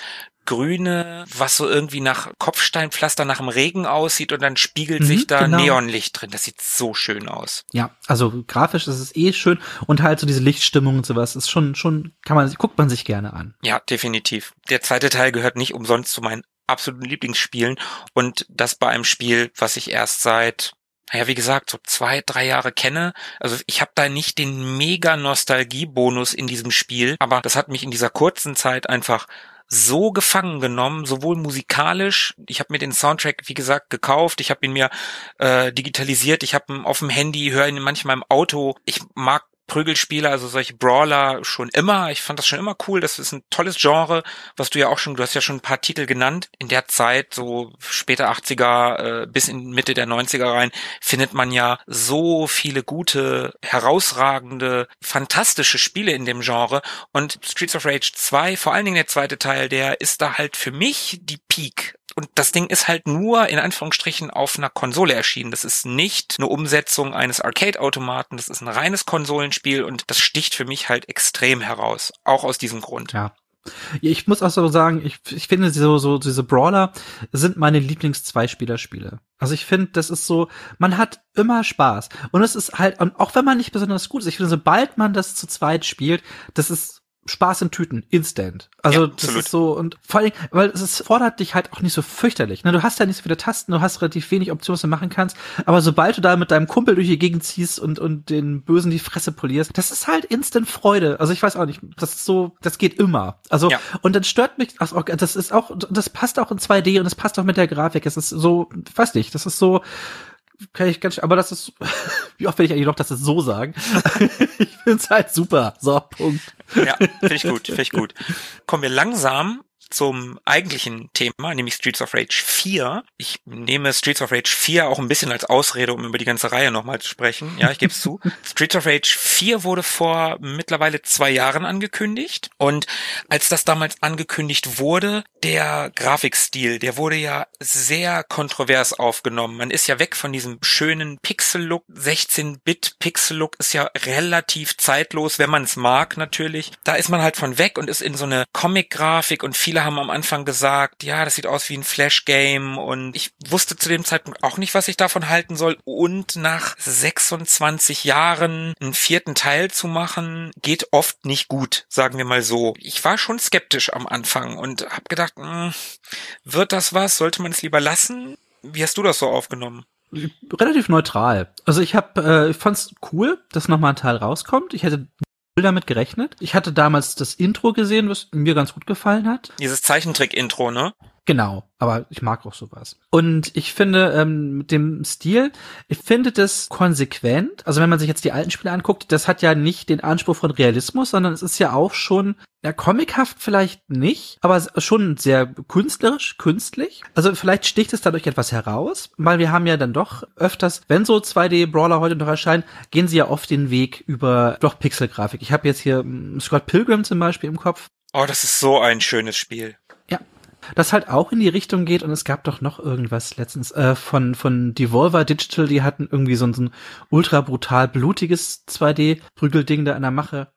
Grüne, was so irgendwie nach Kopfsteinpflaster nach dem Regen aussieht, und dann spiegelt mhm, sich da genau. Neonlicht drin. Das sieht so schön aus. Ja, also grafisch ist es eh schön, und halt so diese Lichtstimmung und sowas ist schon, schon, kann man, guckt man sich gerne an. Ja, definitiv. Der zweite Teil gehört nicht umsonst zu meinen absoluten Lieblingsspielen, und das bei einem Spiel, was ich erst seit, naja, wie gesagt, so zwei, drei Jahre kenne. Also ich habe da nicht den mega Nostalgie-Bonus in diesem Spiel, aber das hat mich in dieser kurzen Zeit einfach so gefangen genommen, sowohl musikalisch, ich habe mir den Soundtrack, wie gesagt, gekauft, ich habe ihn mir äh, digitalisiert, ich habe ihn auf dem Handy, höre ihn manchmal im Auto. Ich mag Prügelspiele, also solche Brawler schon immer. Ich fand das schon immer cool. Das ist ein tolles Genre, was du ja auch schon, du hast ja schon ein paar Titel genannt. In der Zeit, so später achtziger äh, bis in Mitte der neunziger rein, findet man ja so viele gute, herausragende, fantastische Spiele in dem Genre. Und Streets of Rage zwei, vor allen Dingen der zweite Teil, der ist da halt für mich die Peak. Und das Ding ist halt nur, in Anführungsstrichen, auf einer Konsole erschienen. Das ist nicht eine Umsetzung eines Arcade-Automaten, das ist ein reines Konsolenspiel, und das sticht für mich halt extrem heraus. Auch aus diesem Grund. Ja. Ich muss auch so sagen, ich, ich finde so, so, diese Brawler sind meine Lieblings-Zweispieler-Spiele. Also ich finde, das ist so, man hat immer Spaß. Und es ist halt, auch wenn man nicht besonders gut ist, ich finde, sobald man das zu zweit spielt, das ist Spaß in Tüten, instant. Also ja, das ist so, und vor allem, weil es ist, fordert dich halt auch nicht so fürchterlich. Ne? Du hast ja nicht so viele Tasten, du hast relativ wenig Optionen, was du machen kannst, aber sobald du da mit deinem Kumpel durch die Gegend ziehst und und den Bösen die Fresse polierst, das ist halt instant Freude. Also ich weiß auch nicht, das ist so, das geht immer. Also ja. Und dann stört mich, also das ist auch, das passt auch in zwei D und das passt auch mit der Grafik. Es ist so, weiß nicht, das ist so, kann ich ganz, aber das ist, wie oft will ich eigentlich noch das so sagen? Ich find's halt super. So, Punkt. Ja, finde ich gut, finde ich gut. Kommen wir langsam zum eigentlichen Thema, nämlich Streets of Rage vier. Ich nehme Streets of Rage vier auch ein bisschen als Ausrede, um über die ganze Reihe nochmal zu sprechen. Ja, ich gebe es zu. Streets of Rage vier wurde vor mittlerweile zwei Jahren angekündigt. Und als das damals angekündigt wurde, der Grafikstil, der wurde ja sehr kontrovers aufgenommen. Man ist ja weg von diesem schönen Pixel-Look. sechzehn-Bit-Pixel-Look ist ja relativ zeitlos, wenn man es mag natürlich. Da ist man halt von weg und ist in so eine Comic-Grafik, und viele haben am Anfang gesagt, ja, das sieht aus wie ein Flash-Game, und ich wusste zu dem Zeitpunkt auch nicht, was ich davon halten soll, und nach sechsundzwanzig Jahren einen vierten Teil zu machen, geht oft nicht gut, sagen wir mal so. Ich war schon skeptisch am Anfang und habe gedacht, mh, wird das was? Sollte man es lieber lassen? Wie hast du das so aufgenommen? Relativ neutral. Also ich habe, äh, ich fand's cool, dass nochmal ein Teil rauskommt. Ich hätte damit gerechnet. Ich hatte damals das Intro gesehen, was mir ganz gut gefallen hat. Dieses Zeichentrick-Intro, ne? Genau, aber ich mag auch sowas. Und ich finde, ähm, mit dem Stil, ich finde das konsequent. Also wenn man sich jetzt die alten Spiele anguckt, das hat ja nicht den Anspruch von Realismus, sondern es ist ja auch schon, ja, comichaft vielleicht nicht, aber schon sehr künstlerisch, künstlich. Also vielleicht sticht es dadurch etwas heraus, weil wir haben ja dann doch öfters, wenn so zwei D-Brawler heute noch erscheinen, gehen sie ja oft den Weg über doch Pixelgrafik. Ich habe jetzt hier um, Scott Pilgrim zum Beispiel im Kopf. Oh, das ist so ein schönes Spiel. Ja. Das halt auch in die Richtung geht, und es gab doch noch irgendwas letztens äh, von von Devolver Digital, die hatten irgendwie so ein, so ein ultra brutal blutiges zwei D-Prügelding da in der Mache.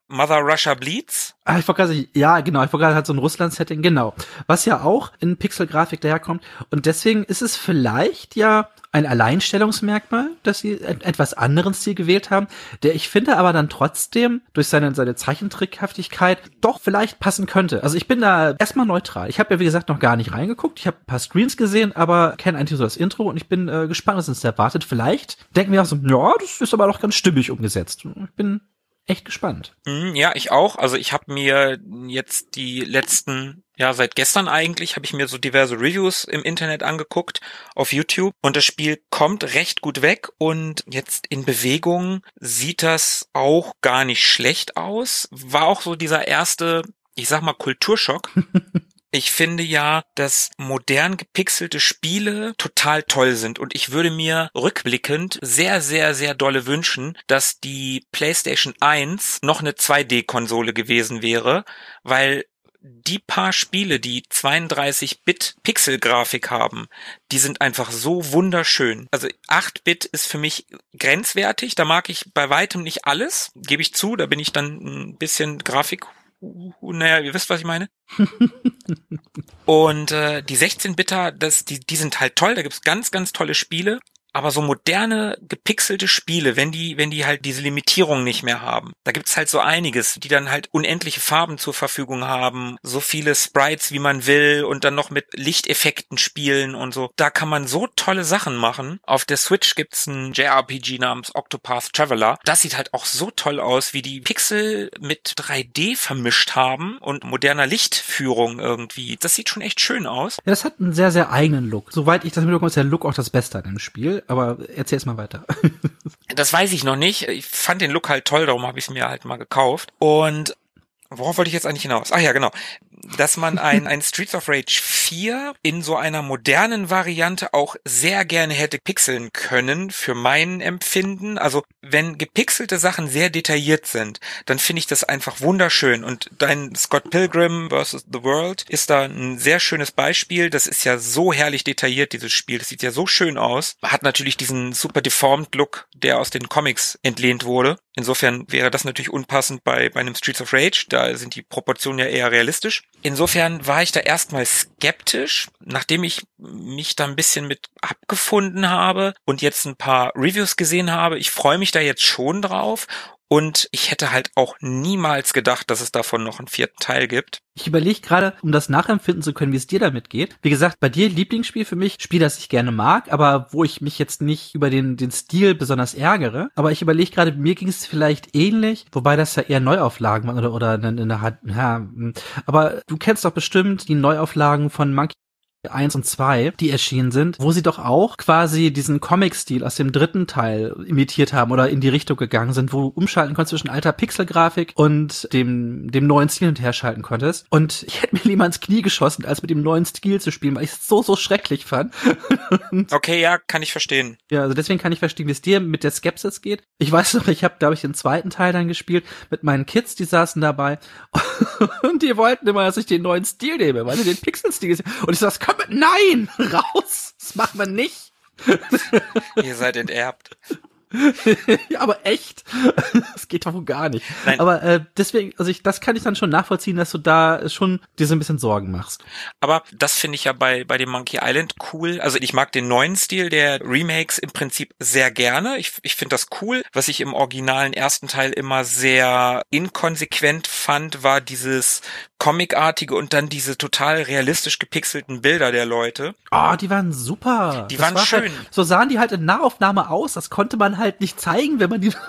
Mother Russia Bleeds. Ah, ich wollte gerade sagen, ja, genau, ich wollte gerade halt so ein Russland-Setting, genau. Was ja auch in Pixelgrafik daherkommt. Und deswegen ist es vielleicht ja ein Alleinstellungsmerkmal, dass sie einen etwas anderen Stil gewählt haben, der ich finde aber dann trotzdem durch seine, seine Zeichentrickhaftigkeit doch vielleicht passen könnte. Also ich bin da erstmal neutral. Ich habe ja, wie gesagt, noch gar nicht reingeguckt. Ich habe ein paar Screens gesehen, aber kenne eigentlich so das Intro und ich bin äh, gespannt, was uns erwartet. Vielleicht denken wir auch so, ja, das ist aber doch ganz stimmig umgesetzt. Ich bin echt gespannt. Ja, ich auch. Also ich habe mir jetzt die letzten, ja seit gestern eigentlich, habe ich mir so diverse Reviews im Internet angeguckt, auf YouTube. Und das Spiel kommt recht gut weg. Und jetzt in Bewegung sieht das auch gar nicht schlecht aus. War auch so dieser erste, ich sag mal, Kulturschock. Ich finde ja, dass modern gepixelte Spiele total toll sind und ich würde mir rückblickend sehr, sehr, sehr dolle wünschen, dass die PlayStation eins noch eine zwei D-Konsole gewesen wäre, weil die paar Spiele, die zweiunddreißig Bit Pixelgrafik haben, die sind einfach so wunderschön. Also acht Bit ist für mich grenzwertig, da mag ich bei weitem nicht alles, gebe ich zu, da bin ich dann ein bisschen Grafik Uh, naja, ihr wisst, was ich meine. Und äh, die sechzehn-Bitter, das, die, die sind halt toll, da gibt's ganz, ganz tolle Spiele. Aber so moderne, gepixelte Spiele, wenn die, wenn die halt diese Limitierung nicht mehr haben, da gibt's halt so einiges, die dann halt unendliche Farben zur Verfügung haben, so viele Sprites, wie man will und dann noch mit Lichteffekten spielen und so. Da kann man so tolle Sachen machen. Auf der Switch gibt's ein J R P G namens Octopath Traveler. Das sieht halt auch so toll aus, wie die Pixel mit drei D vermischt haben und moderner Lichtführung irgendwie. Das sieht schon echt schön aus. Ja, das hat einen sehr, sehr eigenen Look. Soweit ich das mitbekomme, ist der Look auch das Beste an dem Spiel. Aber erzähl's mal weiter. Das weiß ich noch nicht. Ich fand den Look halt toll, darum habe ich es mir halt mal gekauft. Und worauf wollte ich jetzt eigentlich hinaus? Ach ja, genau. Dass man ein, ein Streets of Rage vier in so einer modernen Variante auch sehr gerne hätte pixeln können, für mein Empfinden. Also wenn gepixelte Sachen sehr detailliert sind, dann finde ich das einfach wunderschön. Und dein Scott Pilgrim versus. The World ist da ein sehr schönes Beispiel. Das ist ja so herrlich detailliert, dieses Spiel. Das sieht ja so schön aus. Hat natürlich diesen super deformed Look, der aus den Comics entlehnt wurde. Insofern wäre das natürlich unpassend bei, bei einem Streets of Rage. Da sind die Proportionen ja eher realistisch. Insofern war ich da erstmal skeptisch, nachdem ich mich da ein bisschen mit abgefunden habe und jetzt ein paar Reviews gesehen habe. Ich freue mich da jetzt schon drauf. Und ich hätte halt auch niemals gedacht, dass es davon noch einen vierten Teil gibt. Ich überlege gerade, um das nachempfinden zu können, wie es dir damit geht. Wie gesagt, bei dir Lieblingsspiel für mich, Spiel, das ich gerne mag, aber wo ich mich jetzt nicht über den den Stil besonders ärgere. Aber ich überlege gerade, mir ging es vielleicht ähnlich, wobei das ja eher Neuauflagen waren oder oder in, in der ja, aber du kennst doch bestimmt die Neuauflagen von Monkey eins und zwei, die erschienen sind, wo sie doch auch quasi diesen Comic-Stil aus dem dritten Teil imitiert haben oder in die Richtung gegangen sind, wo du umschalten konntest zwischen alter Pixelgrafik und dem dem neuen Stil und herschalten konntest. Und ich hätte mir lieber ins Knie geschossen, als mit dem neuen Stil zu spielen, weil ich es so, so schrecklich fand. Okay, ja, kann ich verstehen. Ja, also deswegen kann ich verstehen, wie es dir mit der Skepsis geht. Ich weiß noch, ich habe, glaube ich, den zweiten Teil dann gespielt mit meinen Kids, die saßen dabei und die wollten immer, dass ich den neuen Stil nehme, weil sie den Pixel-Stil gesehen. Und ich sag, komm, nein, raus, das macht man nicht. Ihr seid enterbt. Ja, aber echt, das geht doch wohl gar nicht. Nein. Aber äh, deswegen, also ich, das kann ich dann schon nachvollziehen, dass du da schon dir so ein bisschen Sorgen machst. Aber das finde ich ja bei bei dem Monkey Island cool. Also ich mag den neuen Stil der Remakes im Prinzip sehr gerne. Ich ich finde das cool. Was ich im originalen ersten Teil immer sehr inkonsequent fand, war dieses Comicartige und dann diese total realistisch gepixelten Bilder der Leute. Ah, oh, die waren super. Die das waren war schön. Halt, so sahen die halt in Nahaufnahme aus. Das konnte man halt nicht zeigen, wenn man die.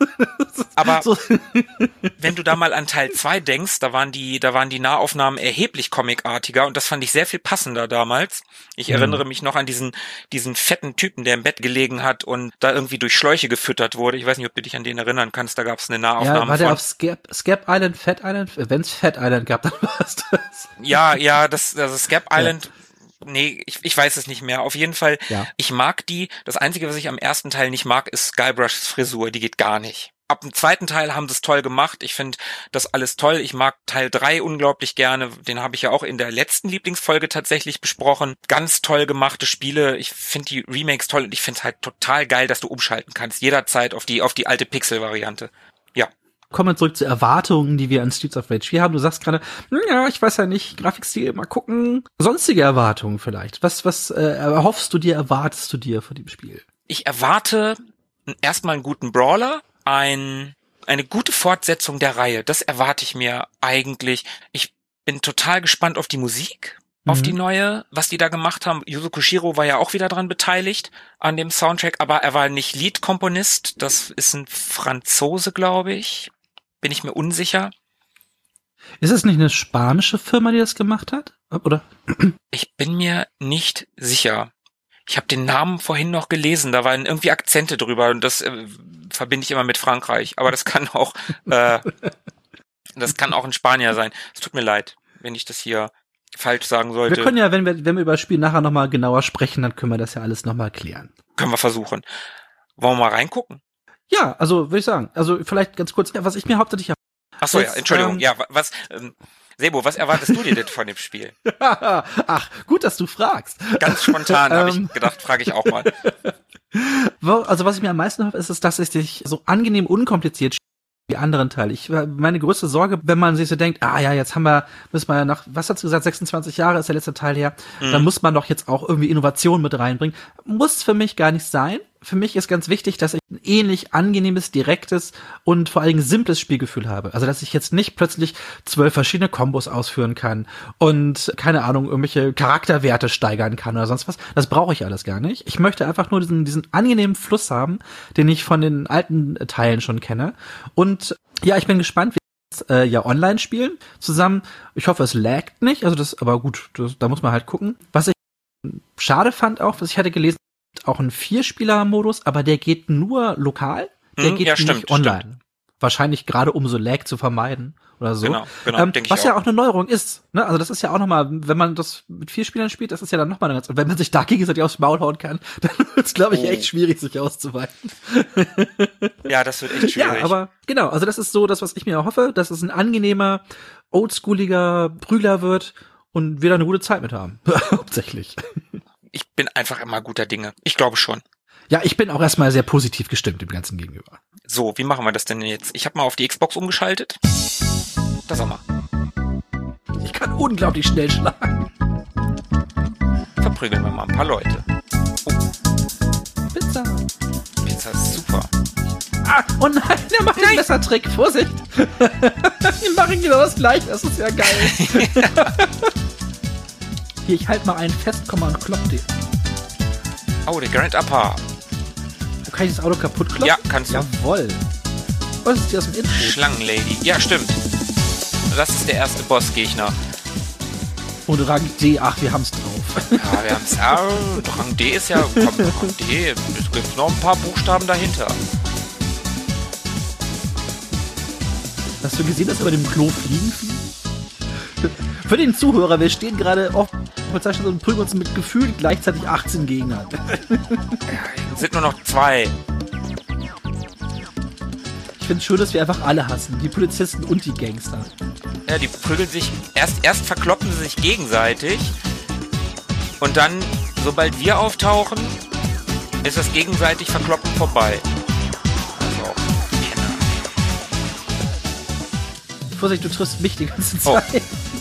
Aber so. Wenn du da mal an Teil zwei denkst, da waren die, da waren die Nahaufnahmen erheblich comicartiger und das fand ich sehr viel passender damals. Ich Mhm. erinnere mich noch an diesen, diesen fetten Typen, der im Bett gelegen hat und da irgendwie durch Schläuche gefüttert wurde. Ich weiß nicht, ob du dich an den erinnern kannst. Da gab es eine Nahaufnahme. Ja, war der von, auf Scap, Scap Island, Fat Island? Wenn es Fat Island gab, dann war es das. Ja, ja, das, also Scap Island. Nee, ich, ich weiß es nicht mehr. Auf jeden Fall, Ja. ich mag die. Das Einzige, was ich am ersten Teil nicht mag, ist Guybrushs Frisur. Die geht gar nicht. Ab dem zweiten Teil haben sie es toll gemacht. Ich finde das alles toll. Ich mag Teil drei unglaublich gerne. Den habe ich ja auch in der letzten Lieblingsfolge tatsächlich besprochen. Ganz toll gemachte Spiele. Ich finde die Remakes toll und ich finde es halt total geil, dass du umschalten kannst. Jederzeit auf die, auf die alte Pixel-Variante. Ja. Kommen wir zurück zu Erwartungen, die wir an Streets of Rage vier haben. Du sagst gerade, ja, ich weiß ja nicht, Grafikstil, mal gucken. Sonstige Erwartungen vielleicht. Was, was äh, erhoffst du dir, erwartest du dir von dem Spiel? Ich erwarte erstmal einen guten Brawler, ein, eine gute Fortsetzung der Reihe. Das erwarte ich mir eigentlich. Ich bin total gespannt auf die Musik, mhm. auf die neue, was die da gemacht haben. Yuzo Koshiro war ja auch wieder dran beteiligt an dem Soundtrack, aber er war nicht Lead-Komponist. Das ist ein Franzose, glaube ich. Bin ich mir unsicher. Ist es nicht eine spanische Firma, die das gemacht hat? Oder? Ich bin mir nicht sicher. Ich habe den Namen vorhin noch gelesen, da waren irgendwie Akzente drüber und das äh, verbinde ich immer mit Frankreich. Aber das kann auch, äh, das kann auch ein Spanier sein. Es tut mir leid, wenn ich das hier falsch sagen sollte. Wir können ja, wenn wir, wenn wir über das Spiel nachher nochmal genauer sprechen, dann können wir das ja alles nochmal klären. Können wir versuchen. Wollen wir mal reingucken? Ja, also würde ich sagen. Also vielleicht ganz kurz, was ich mir hauptsächlich habe. Ach so, ja, Entschuldigung. Ähm, ja, was, ähm, Sebo, was erwartest du dir denn von dem Spiel? Ach, gut, dass du fragst. Ganz spontan habe ich gedacht, frage ich auch mal. Also was ich mir am meisten hoffe, ist, ist dass es sich so angenehm unkompliziert die anderen Teile. Ich, meine größte Sorge, wenn man sich so denkt, ah ja, jetzt haben wir, müssen wir ja nach, was hast du gesagt, sechsundzwanzig Jahre ist der letzte Teil her, mhm. dann muss man doch jetzt auch irgendwie Innovation mit reinbringen. Muss für mich gar nicht sein. Für mich ist ganz wichtig, dass ich ein ähnlich angenehmes, direktes und vor allem simples Spielgefühl habe. Also, dass ich jetzt nicht plötzlich zwölf verschiedene Kombos ausführen kann und, keine Ahnung, irgendwelche Charakterwerte steigern kann oder sonst was. Das brauche ich alles gar nicht. Ich möchte einfach nur diesen, diesen angenehmen Fluss haben, den ich von den alten Teilen schon kenne. Und ja, ich bin gespannt, wie wir das, äh, ja online spielen zusammen. Ich hoffe, es laggt nicht. Also das, aber gut, das, da muss man halt gucken. Was ich schade fand auch, was ich hatte gelesen, auch ein Vierspieler-Modus, aber der geht nur lokal, der hm, geht ja, nicht stimmt, online. Stimmt. Wahrscheinlich gerade um so Lag zu vermeiden oder so. Genau, genau, ähm, denke was ich ja auch. auch eine Neuerung ist. Ne? Also das ist ja auch nochmal, wenn man das mit vier Spielern spielt, das ist ja dann nochmal eine ganz, und wenn man sich da gegenseitig aufs Maul hauen kann, dann wird es, glaube ich, oh. echt schwierig, sich auszuweiten. Ja, das wird echt schwierig. Ja, aber genau, also das ist so das, was ich mir hoffe, dass es ein angenehmer, oldschooliger Prügler wird und wir da eine gute Zeit mit haben. Hauptsächlich. Ich bin einfach immer guter Dinge. Ich glaube schon. Ja, ich bin auch erstmal sehr positiv gestimmt dem Ganzen gegenüber. So, wie machen wir das denn jetzt? Ich habe mal auf die Xbox umgeschaltet. Das auch mal. Ich kann unglaublich schnell schlagen. Verprügeln wir mal ein paar Leute. Oh. Pizza. Pizza ist super. Ah, oh nein, der macht den Messertrick. Vorsicht. Die machen genau das Gleiche. Das ist ja geil. Hier, ich halte mal einen fest, komm mal und klopp den. Oh, der Grand Upper. Kann ich das Auto kaputt kloppen? Ja, kannst du. Jawoll. Was ist die aus dem Intro? Schlangenlady. Ja, stimmt. Das ist der erste Bossgegner. Und Rang D, ach, wir haben's drauf. Ja, wir haben's. Ja, Rang D ist ja, komm, Rang D, es gibt noch ein paar Buchstaben dahinter. Hast du gesehen, dass wir bei dem Klo fliegen fliegen? Für den Zuhörer, wir stehen gerade auf Polizeistadt und prügeln uns mit gefühlt gleichzeitig achtzehn Gegnern. Ja, sind nur noch zwei. Ich finde es schön, dass wir einfach alle hassen. Die Polizisten und die Gangster. Ja, die prügeln sich, erst, erst verkloppen sie sich gegenseitig und dann, sobald wir auftauchen, ist das gegenseitig Verkloppen vorbei. Also, Penner. Vorsicht, du triffst mich die ganze Zeit. Oh.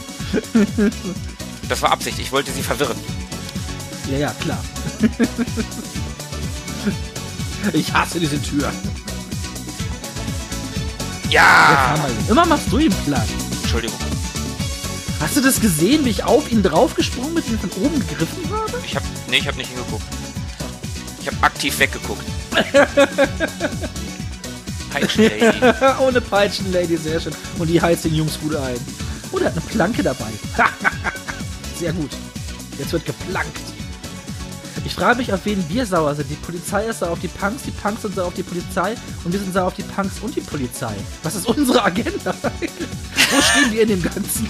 Das war Absicht, ich wollte sie verwirren. Ja, ja, klar. Ich hasse diese Tür. Ja! Immer machst du ihn platt. Entschuldigung. Hast du das gesehen, wie ich auf ihn draufgesprungen bin und ihn von oben gegriffen habe? Ich hab, nee, ich hab nicht hingeguckt. Ich hab aktiv weggeguckt. Peitschenlady. Ohne Peitschenlady, sehr schön. Und die heizt den Jungs gut ein. Oh, der hat eine Planke dabei. Sehr gut. Jetzt wird geplankt. Ich frage mich, auf wen wir sauer sind. Die Polizei ist sauer auf die Punks, die Punks sind sauer auf die Polizei und wir sind sauer auf die Punks und die Polizei. Was ist unsere Agenda? Wo stehen wir in dem Ganzen?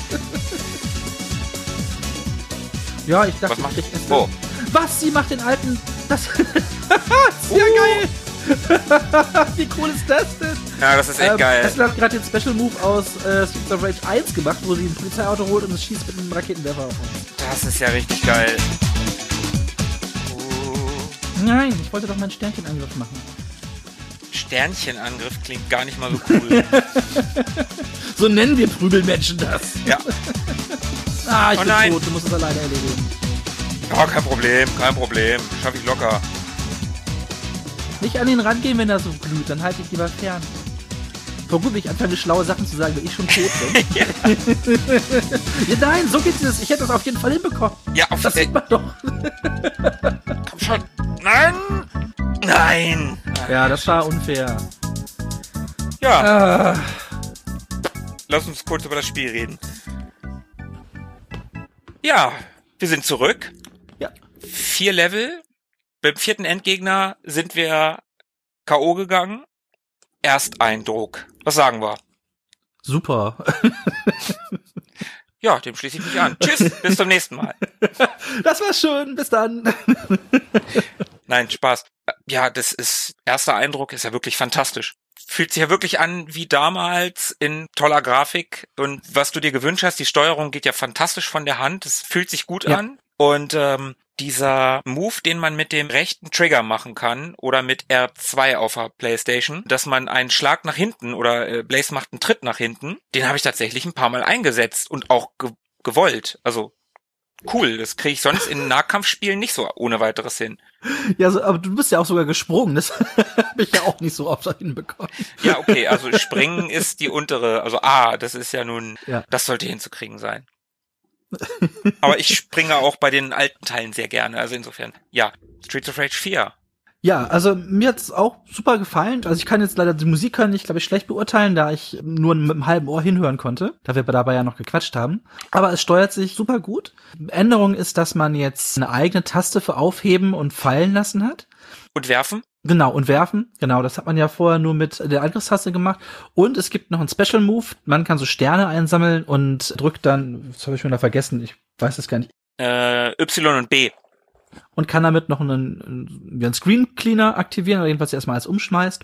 Ja, ich dachte, was macht ich ich? Oh. Was? Sie macht den alten... Das sehr uh. geil! Wie cool ist das denn? Ja, das ist echt ähm, geil. Tesla hat gerade den Special Move aus äh, Streets of Rage eins gemacht, wo sie ein Polizeiauto holt und es schießt mit einem Raketenwerfer auf uns. Das ist ja richtig geil. Uh. Nein, ich wollte doch meinen Sternchenangriff machen. Sternchenangriff klingt gar nicht mal so cool. So nennen wir Prügelmenschen das. Ja. Ah, ich Oh bin nein. tot, du musst es alleine erledigen. Ja, kein Problem, kein Problem. Schaff ich locker. Nicht an ihn rangehen, wenn er so glüht, dann halte ich lieber fern. Vor gut, wenn ich anfange, schlaue Sachen zu sagen, wenn ich schon tot bin. Ja, Ja, nein, so geht es. Ich hätte das auf jeden Fall hinbekommen. ja auf Das äh, sieht man doch. komm schon. Nein! Nein! Ja, das war unfair. Ja, Ah, lass uns kurz über das Spiel reden. Ja, wir sind zurück. ja. Vier Level. Beim vierten Endgegner sind wir K O gegangen. Ersteindruck. Was sagen wir? Super. Ja, dem schließe ich mich an. Tschüss, bis zum nächsten Mal. Das war schön. Bis dann. Nein, Spaß. Ja, das ist, erster Eindruck ist ja wirklich fantastisch. Fühlt sich ja wirklich an wie damals in toller Grafik und was du dir gewünscht hast, die Steuerung geht ja fantastisch von der Hand, es fühlt sich gut Ja. an und ähm, dieser Move, den man mit dem rechten Trigger machen kann oder mit R zwei auf der PlayStation, dass man einen Schlag nach hinten oder äh, Blaze macht einen Tritt nach hinten, den habe ich tatsächlich ein paar Mal eingesetzt und auch ge- gewollt, also cool, das kriege ich sonst in Nahkampfspielen nicht so ohne weiteres hin. Ja, so, aber du bist ja auch sogar gesprungen. Das habe ich ja auch nicht so oft hinbekommen. Ja, okay, also Springen ist die untere, also A, das ist ja nun, Ja. das sollte hinzukriegen sein. Aber ich springe auch bei den alten Teilen sehr gerne, also insofern, ja, Streets of Rage vier. Ja, also mir hat's auch super gefallen. Also ich kann jetzt leider die Musik können ich, glaube ich, schlecht beurteilen, da ich nur mit einem halben Ohr hinhören konnte, da wir dabei ja noch gequatscht haben. Aber es steuert sich super gut. Änderung ist, dass man jetzt eine eigene Taste für Aufheben und Fallen lassen hat. Und werfen? Genau, und werfen. Genau, das hat man ja vorher nur mit der Angriffstaste gemacht. Und es gibt noch einen Special Move. Man kann so Sterne einsammeln und drückt dann, das habe ich schon wieder vergessen, ich weiß es gar nicht, Äh, Y und B. und kann damit noch einen, einen, einen Screen Cleaner aktivieren, oder jedenfalls erstmal alles umschmeißt.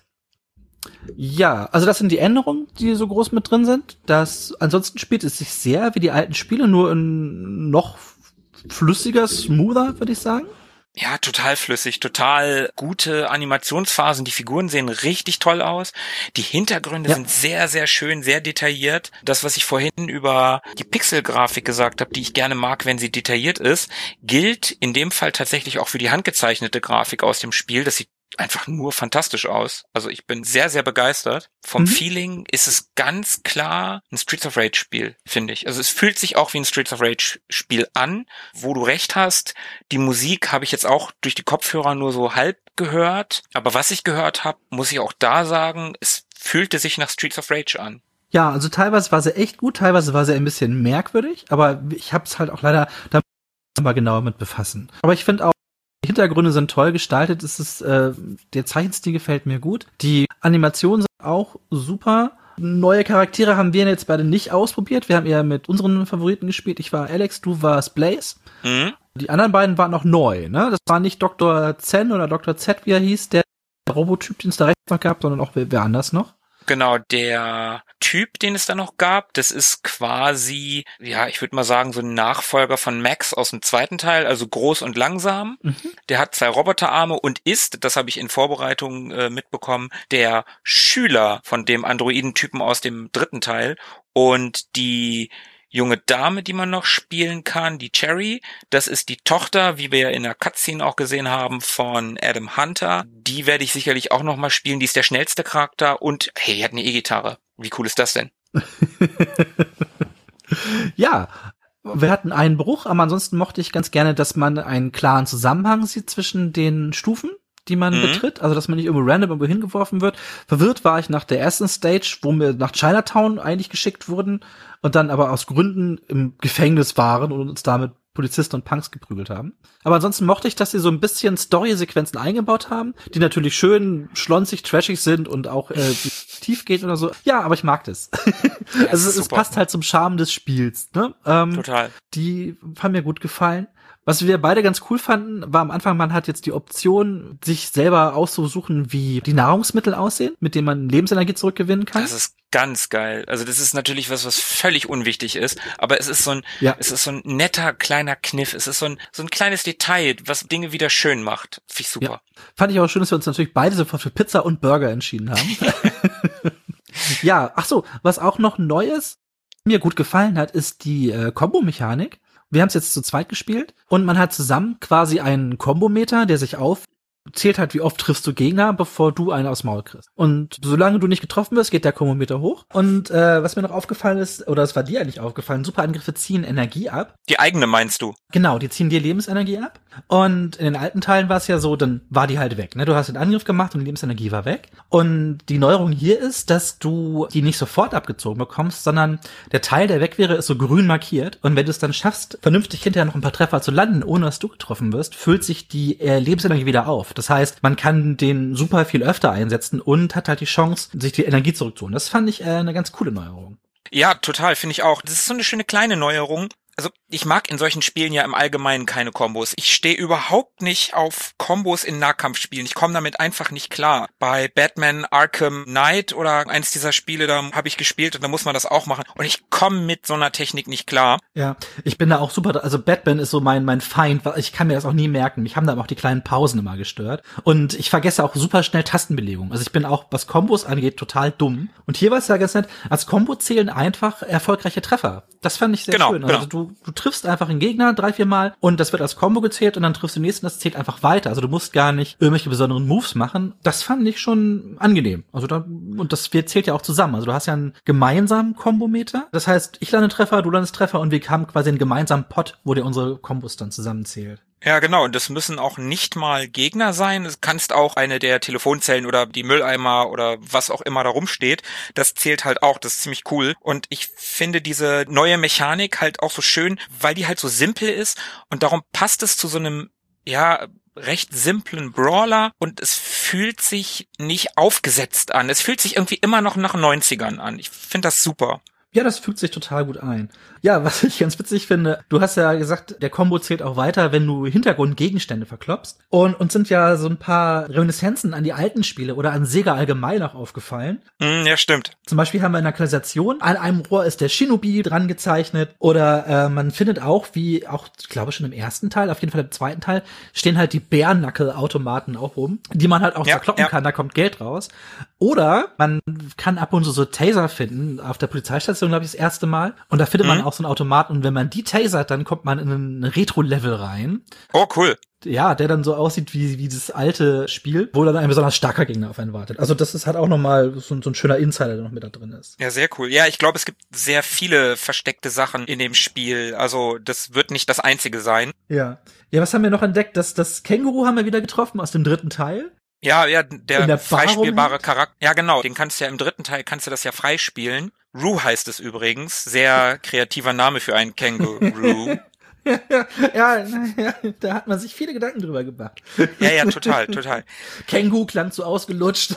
Ja, also das sind die Änderungen, die so groß mit drin sind. Das, ansonsten spielt es sich sehr wie die alten Spiele, nur in noch flüssiger, smoother, würde ich sagen. Ja, total flüssig, total gute Animationsphasen. Die Figuren sehen richtig toll aus. Die Hintergründe Ja. sind sehr, sehr schön, sehr detailliert. Das, was ich vorhin über die Pixelgrafik gesagt habe, die ich gerne mag, wenn sie detailliert ist, gilt in dem Fall tatsächlich auch für die handgezeichnete Grafik aus dem Spiel. Das sieht einfach nur fantastisch aus. Also ich bin sehr, sehr begeistert. Vom Mhm. Feeling ist es ganz klar ein Streets of Rage Spiel, finde ich. Also es fühlt sich auch wie ein Streets of Rage Spiel an, wo du recht hast. Die Musik habe ich jetzt auch durch die Kopfhörer nur so halb gehört. Aber was ich gehört habe, muss ich auch da sagen, es fühlte sich nach Streets of Rage an. Ja, also teilweise war sie echt gut, teilweise war sie ein bisschen merkwürdig, aber ich habe es halt auch leider da mal genauer mit befassen. Aber ich finde auch, die Hintergründe sind toll gestaltet, es ist, äh, der Zeichenstil gefällt mir gut. Die Animationen sind auch super. Neue Charaktere haben wir jetzt beide nicht ausprobiert. Wir haben eher mit unseren Favoriten gespielt. Ich war Alex, du warst Blaze. Mhm. Die anderen beiden waren noch neu, ne? Das war nicht Doktor Zen oder Doktor Z, wie er hieß, der Robotyp, den es da rechts noch gab, sondern auch wer, wer anders noch. Genau, der Typ, den es da noch gab, das ist quasi, ja, ich würde mal sagen, so ein Nachfolger von Max aus dem zweiten Teil, also groß und langsam. Mhm. Der hat zwei Roboterarme und ist, das habe ich in Vorbereitung äh, mitbekommen, der Schüler von dem Androidentypen aus dem dritten Teil. Und die junge Dame, die man noch spielen kann, die Cherry, das ist die Tochter, wie wir ja in der Cutscene auch gesehen haben, von Adam Hunter. Die werde ich sicherlich auch noch mal spielen. Die ist der schnellste Charakter und hey, die hat eine E-Gitarre. Wie cool ist das denn? Ja, wir hatten einen Bruch, aber ansonsten mochte ich ganz gerne, dass man einen klaren Zusammenhang sieht zwischen den Stufen, die man Mhm. betritt, also dass man nicht irgendwo random irgendwo hingeworfen wird. Verwirrt war ich nach der ersten Stage, wo wir nach Chinatown eigentlich geschickt wurden und dann aber aus Gründen im Gefängnis waren und uns damit Polizisten und Punks geprügelt haben. Aber ansonsten mochte ich, dass sie so ein bisschen Story-Sequenzen eingebaut haben, die natürlich schön schlonzig, trashig sind und auch äh, tief gehen oder so. Ja, aber ich mag das. Also ist es super. passt halt zum Charme des Spiels. Ne? Ähm, Total. Die haben mir gut gefallen. Was wir beide ganz cool fanden, war am Anfang, man hat jetzt die Option, sich selber auszusuchen, wie die Nahrungsmittel aussehen, mit denen man Lebensenergie zurückgewinnen kann. Das ist ganz geil. Also das ist natürlich was, was völlig unwichtig ist, aber es ist so ein, ja. es ist so ein netter kleiner Kniff. Es ist so ein, so ein kleines Detail, was Dinge wieder schön macht. Finde ich super. Ja. Fand ich auch schön, dass wir uns natürlich beide sofort für Pizza und Burger entschieden haben. Ja, ach so, was auch noch neu ist, mir gut gefallen hat, ist die äh, Kombo-Mechanik. Wir haben es jetzt zu zweit gespielt und man hat zusammen quasi einen Kombometer, der sich auf zählt halt, wie oft triffst du Gegner, bevor du einen aufs Maul kriegst. Und solange du nicht getroffen wirst, geht der Kombometer hoch. Und äh, was mir noch aufgefallen ist, oder es war dir eigentlich aufgefallen, Superangriffe ziehen Energie ab. Die eigene meinst du? Genau, die ziehen dir Lebensenergie ab. Und in den alten Teilen war es ja so, dann war die halt weg. Ne? Du hast den Angriff gemacht und die Lebensenergie war weg. Und die Neuerung hier ist, dass du die nicht sofort abgezogen bekommst, sondern der Teil, der weg wäre, ist so grün markiert. Und wenn du es dann schaffst, vernünftig hinterher noch ein paar Treffer zu landen, ohne dass du getroffen wirst, füllt sich die äh, Lebensenergie wieder auf. Das heißt, man kann den super viel öfter einsetzen und hat halt die Chance, sich die Energie zurückzuholen. Das fand ich äh, eine ganz coole Neuerung. Ja, total, finde ich auch. Das ist so eine schöne kleine Neuerung. Also ich mag in solchen Spielen ja im Allgemeinen keine Kombos. Ich stehe überhaupt nicht auf Kombos in Nahkampfspielen. Ich komme damit einfach nicht klar. Bei Batman Arkham Knight oder eins dieser Spiele, da habe ich gespielt und da muss man das auch machen. Und ich komme mit so einer Technik nicht klar. Ja, ich bin da auch super, also Batman ist so mein mein Feind, weil ich kann mir das auch nie merken. Mich haben da aber auch die kleinen Pausen immer gestört. Und ich vergesse auch super schnell Tastenbelegung. Also ich bin auch, was Kombos angeht, total dumm. Und hier war es ja ganz nett, als Kombo zählen einfach erfolgreiche Treffer. Das fand ich sehr genau, schön. Also genau. du Du triffst einfach einen Gegner drei, vier Mal und das wird als Combo gezählt und dann triffst du den nächsten, das zählt einfach weiter. Also du musst gar nicht irgendwelche besonderen Moves machen. Das fand ich schon angenehm. Also da, und das zählt ja auch zusammen. Also du hast ja einen gemeinsamen Kombometer. Das heißt, ich lande Treffer, du landest Treffer und wir haben quasi einen gemeinsamen Pot, wo dir unsere Kombos dann zusammenzählt. Ja, genau. Und das müssen auch nicht mal Gegner sein. Du kannst auch eine der Telefonzellen oder die Mülleimer oder was auch immer da rumsteht. Das zählt halt auch. Das ist ziemlich cool. Und ich finde diese neue Mechanik halt auch so schön, weil die halt so simpel ist. Und darum passt es zu so einem, ja, recht simplen Brawler. Und es fühlt sich nicht aufgesetzt an. Es fühlt sich irgendwie immer noch nach neunzigern an. Ich finde das super. Ja, das fügt sich total gut ein. Ja, was ich ganz witzig finde, du hast ja gesagt, der Combo zählt auch weiter, wenn du Hintergrundgegenstände verklopst. Und uns sind ja so ein paar Reminiszenzen an die alten Spiele oder an Sega allgemein auch aufgefallen. Mm, ja, stimmt. Zum Beispiel haben wir in der Kanalisation, an einem Rohr ist der Shinobi dran gezeichnet. Oder äh, man findet auch, wie auch, ich glaube schon im ersten Teil, auf jeden Fall im zweiten Teil, stehen halt die Bärnackel-Automaten auch rum, die man halt auch ja, zerkloppen ja. kann, da kommt Geld raus. Oder man kann ab und zu so Taser finden, auf der Polizeistation, glaube ich, das erste Mal. Und da findet mhm. man auch so einen Automaten. Und wenn man die tasert, dann kommt man in ein Retro-Level rein. Oh, cool. Ja, der dann so aussieht wie wie das alte Spiel, wo dann ein besonders starker Gegner auf einen wartet. Also das ist halt auch nochmal so, so ein schöner Insider, der noch mit da drin ist. Ja, sehr cool. Ja, ich glaube, es gibt sehr viele versteckte Sachen in dem Spiel. Also das wird nicht das einzige sein. Ja. Ja, was haben wir noch entdeckt? Das, das Känguru haben wir wieder getroffen aus dem dritten Teil. Ja, ja, der, der freispielbare Charakter. Ja, genau. Den kannst du ja im dritten Teil, kannst du das ja freispielen. Roo heißt es übrigens. Sehr kreativer Name für einen Känguru. ja, ja, ja, da hat man sich viele Gedanken drüber gemacht. Ja, ja, total, total. Känguru klang zu ausgelutscht.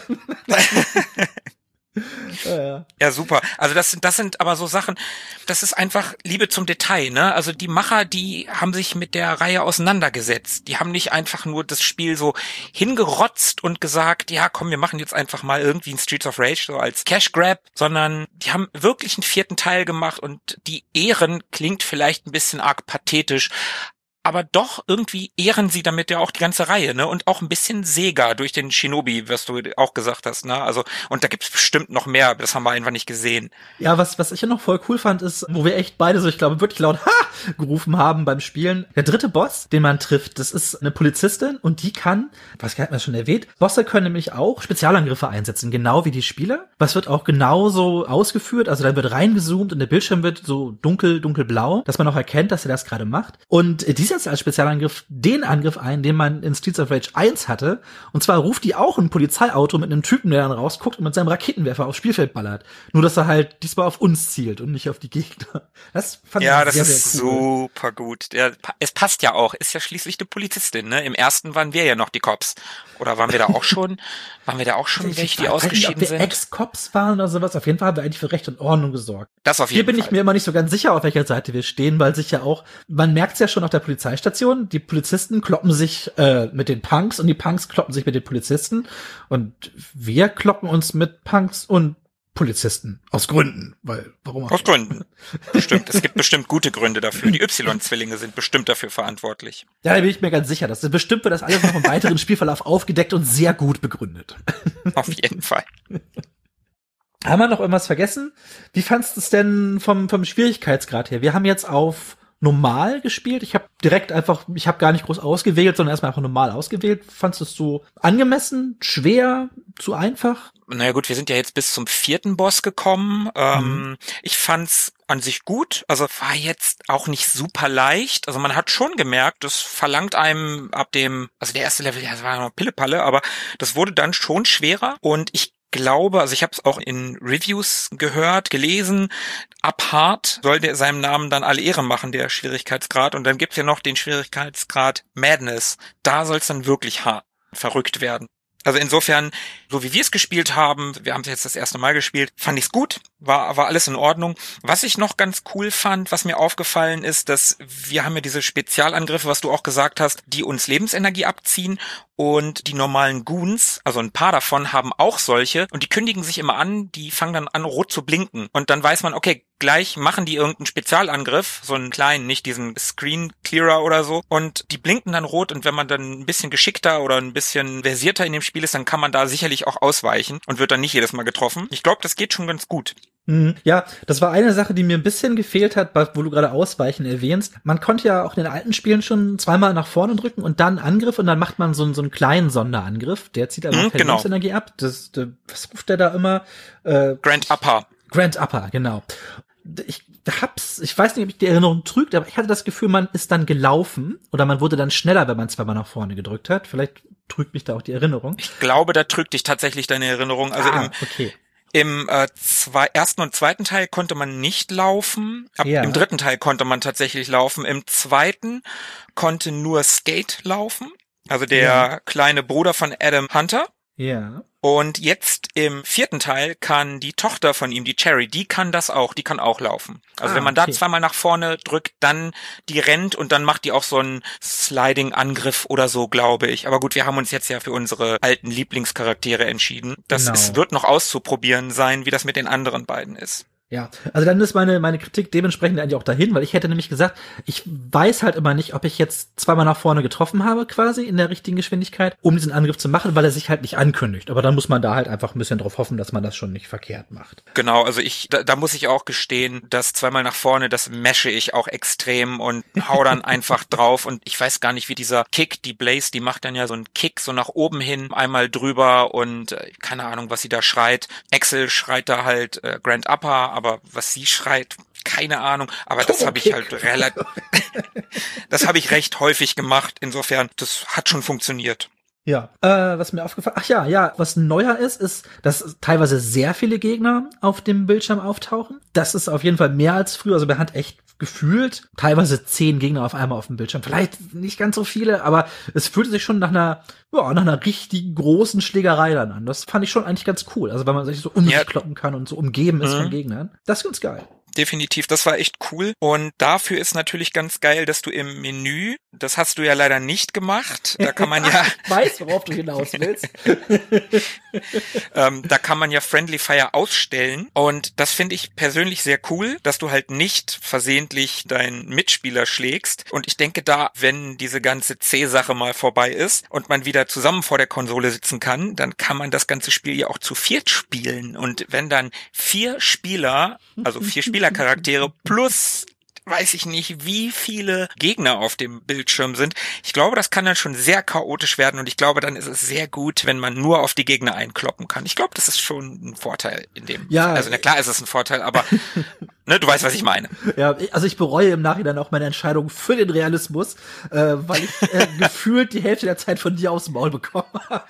Ja, ja. Ja, super. Also das sind, das sind aber so Sachen, das ist einfach Liebe zum Detail, ne? Also die Macher, die haben sich mit der Reihe auseinandergesetzt. Die haben nicht einfach nur das Spiel so hingerotzt und gesagt, ja, komm, wir machen jetzt einfach mal irgendwie ein Streets of Rage so als Cash Grab, sondern die haben wirklich einen vierten Teil gemacht und die Ehren klingt vielleicht ein bisschen arg pathetisch, aber doch irgendwie ehren sie damit ja auch die ganze Reihe, ne? Und auch ein bisschen Sega durch den Shinobi, was du auch gesagt hast, ne? Also, und da gibt's bestimmt noch mehr, das haben wir einfach nicht gesehen. Ja, was was ich ja noch voll cool fand, ist, wo wir echt beide so, ich glaube, wirklich laut Ha! gerufen haben beim Spielen. Der dritte Boss, den man trifft, das ist eine Polizistin und die kann, was hat man schon erwähnt, Bosse können nämlich auch Spezialangriffe einsetzen, genau wie die Spieler. Was wird auch genauso ausgeführt, also da wird reingezoomt und der Bildschirm wird so dunkel, dunkelblau, dass man auch erkennt, dass er das gerade macht. Und dieser als Spezialangriff den Angriff ein, den man in Streets of Rage eins hatte. Und zwar ruft die auch ein Polizeiauto mit einem Typen, der dann rausguckt und mit seinem Raketenwerfer aufs Spielfeld ballert. Nur, dass er halt diesmal auf uns zielt und nicht auf die Gegner. Das fand ja, ich das sehr, ist sehr cool. Super gut. Ja, es passt ja auch. Ist ja schließlich eine Polizistin, ne? Im ersten waren wir ja noch die Cops. Oder waren wir da auch schon? Waren wir da auch schon welche, die ausgeschieden nicht, ob wir sind? Ex-Cops waren oder sowas. Auf jeden Fall haben wir eigentlich für Recht und Ordnung gesorgt. Das auf jeden Hier bin Fall. ich mir immer nicht so ganz sicher, auf welcher Seite wir stehen, weil sich ja auch, man merkt es ja schon auf der Polizei Polizeistation. Die Polizisten kloppen sich äh, mit den Punks und die Punks kloppen sich mit den Polizisten. Und wir kloppen uns mit Punks und Polizisten. Aus Gründen. Weil, warum auch? Aus Gründen. Bestimmt. Es gibt bestimmt gute Gründe dafür. Die Y-Zwillinge sind bestimmt dafür verantwortlich. Ja, da bin ich mir ganz sicher. Das bestimmt wird das alles noch im weiteren Spielverlauf aufgedeckt und sehr gut begründet. Auf jeden Fall. Haben wir noch irgendwas vergessen? Wie fandst du es denn vom, vom Schwierigkeitsgrad her? Wir haben jetzt auf normal gespielt. Ich habe direkt einfach, ich habe gar nicht groß ausgewählt, sondern erstmal einfach normal ausgewählt. Fandest du es so angemessen, schwer, zu einfach? Naja gut, wir sind ja jetzt bis zum vierten Boss gekommen. Ähm, mhm. Ich fand's an sich gut. Also war jetzt auch nicht super leicht. Also man hat schon gemerkt, das verlangt einem ab dem, also der erste Level, ja, das war noch Pillepalle, aber das wurde dann schon schwerer. Und ich glaube, also ich habe es auch in Reviews gehört, gelesen, ab hart soll der seinem Namen dann alle Ehre machen, der Schwierigkeitsgrad. Und dann gibt's ja noch den Schwierigkeitsgrad Madness. Da soll es dann wirklich hart, verrückt werden. Also insofern, so wie wir es gespielt haben, wir haben es jetzt das erste Mal gespielt, fand ich's gut, war war alles in Ordnung. Was ich noch ganz cool fand, was mir aufgefallen ist, dass wir haben ja diese Spezialangriffe, was du auch gesagt hast, die uns Lebensenergie abziehen, und die normalen Goons, also ein paar davon, haben auch solche und die kündigen sich immer an, die fangen dann an rot zu blinken und dann weiß man, okay, gleich machen die irgendeinen Spezialangriff, so einen kleinen, nicht diesen Screen Clearer oder so, und die blinken dann rot, und wenn man dann ein bisschen geschickter oder ein bisschen versierter in dem Spiel ist, dann kann man da sicherlich auch ausweichen und wird dann nicht jedes Mal getroffen. Ich glaube, das geht schon ganz gut. Ja, das war eine Sache, die mir ein bisschen gefehlt hat, wo du gerade Ausweichen erwähnst. Man konnte ja auch in den alten Spielen schon zweimal nach vorne drücken und dann Angriff, und dann macht man so einen, so einen kleinen Sonderangriff. Der zieht aber mhm, keine genau. Lebensenergie ab. Das, das, was ruft der da immer? Äh, Grand Upper. Grand Upper, genau. Ich hab's, ich weiß nicht, ob ich die Erinnerung trügt, aber ich hatte das Gefühl, man ist dann gelaufen oder man wurde dann schneller, wenn man zweimal nach vorne gedrückt hat. Vielleicht trügt mich da auch die Erinnerung. Ich glaube, da trügt dich tatsächlich deine Erinnerung. Also ah, im, okay. Im äh, zwei, ersten und zweiten Teil konnte man nicht laufen. Ab, ja. Im dritten Teil konnte man tatsächlich laufen. Im zweiten konnte nur Skate laufen. Also der ja. kleine Bruder von Adam Hunter. Ja. Und jetzt im vierten Teil kann die Tochter von ihm, die Cherry, die kann das auch, die kann auch laufen. Also ah, wenn man okay. da zweimal nach vorne drückt, dann die rennt und dann macht die auch so einen Sliding-Angriff oder so, glaube ich. Aber gut, wir haben uns jetzt ja für unsere alten Lieblingscharaktere entschieden. Das genau. ist, wird noch auszuprobieren sein, wie das mit den anderen beiden ist. Ja, also dann ist meine meine Kritik dementsprechend eigentlich auch dahin, weil ich hätte nämlich gesagt, ich weiß halt immer nicht, ob ich jetzt zweimal nach vorne getroffen habe, quasi in der richtigen Geschwindigkeit, um diesen Angriff zu machen, weil er sich halt nicht ankündigt. Aber dann muss man da halt einfach ein bisschen drauf hoffen, dass man das schon nicht verkehrt macht. Genau, also ich, da, da muss ich auch gestehen, dass zweimal nach vorne, das mesche ich auch extrem und hau dann einfach drauf, und ich weiß gar nicht, wie dieser Kick, die Blaze, die macht dann ja so einen Kick so nach oben hin, einmal drüber, und äh, keine Ahnung, was sie da schreit. Axel schreit da halt äh, Grand Upper, aber was sie schreit, keine Ahnung, aber das habe ich halt relativ, das habe ich recht häufig gemacht, insofern, das hat schon funktioniert. Ja, äh, was mir aufgefallen, ach ja, ja, was neuer ist, ist, dass teilweise sehr viele Gegner auf dem Bildschirm auftauchen. Das ist auf jeden Fall mehr als früher, also man hat echt gefühlt teilweise zehn Gegner auf einmal auf dem Bildschirm. Vielleicht nicht ganz so viele, aber es fühlte sich schon nach einer, ja, nach einer richtig großen Schlägerei dann an. Das fand ich schon eigentlich ganz cool. Also wenn man sich so um sich ja. kloppen kann und so umgeben ist mhm. von Gegnern. Das ist ganz geil. Definitiv, das war echt cool. Und dafür ist natürlich ganz geil, dass du im Menü, das hast du ja leider nicht gemacht, da kann man ja... Ich weiß, worauf du hinaus willst. ähm, da kann man ja Friendly Fire ausstellen, und das finde ich persönlich sehr cool, dass du halt nicht versehentlich deinen Mitspieler schlägst. Und ich denke da, wenn diese ganze C-Sache mal vorbei ist und man wieder zusammen vor der Konsole sitzen kann, dann kann man das ganze Spiel ja auch zu viert spielen. Und wenn dann vier Spieler, also vier Spieler Charaktere plus weiß ich nicht, wie viele Gegner auf dem Bildschirm sind. Ich glaube, das kann dann schon sehr chaotisch werden, und ich glaube, dann ist es sehr gut, wenn man nur auf die Gegner einkloppen kann. Ich glaube, das ist schon ein Vorteil in dem. Ja. Also na klar ist es ein Vorteil, aber ne, du weißt, was ich meine. Ja, also ich bereue im Nachhinein auch meine Entscheidung für den Realismus, äh, weil ich äh, gefühlt die Hälfte der Zeit von dir aufs Maul bekommen habe.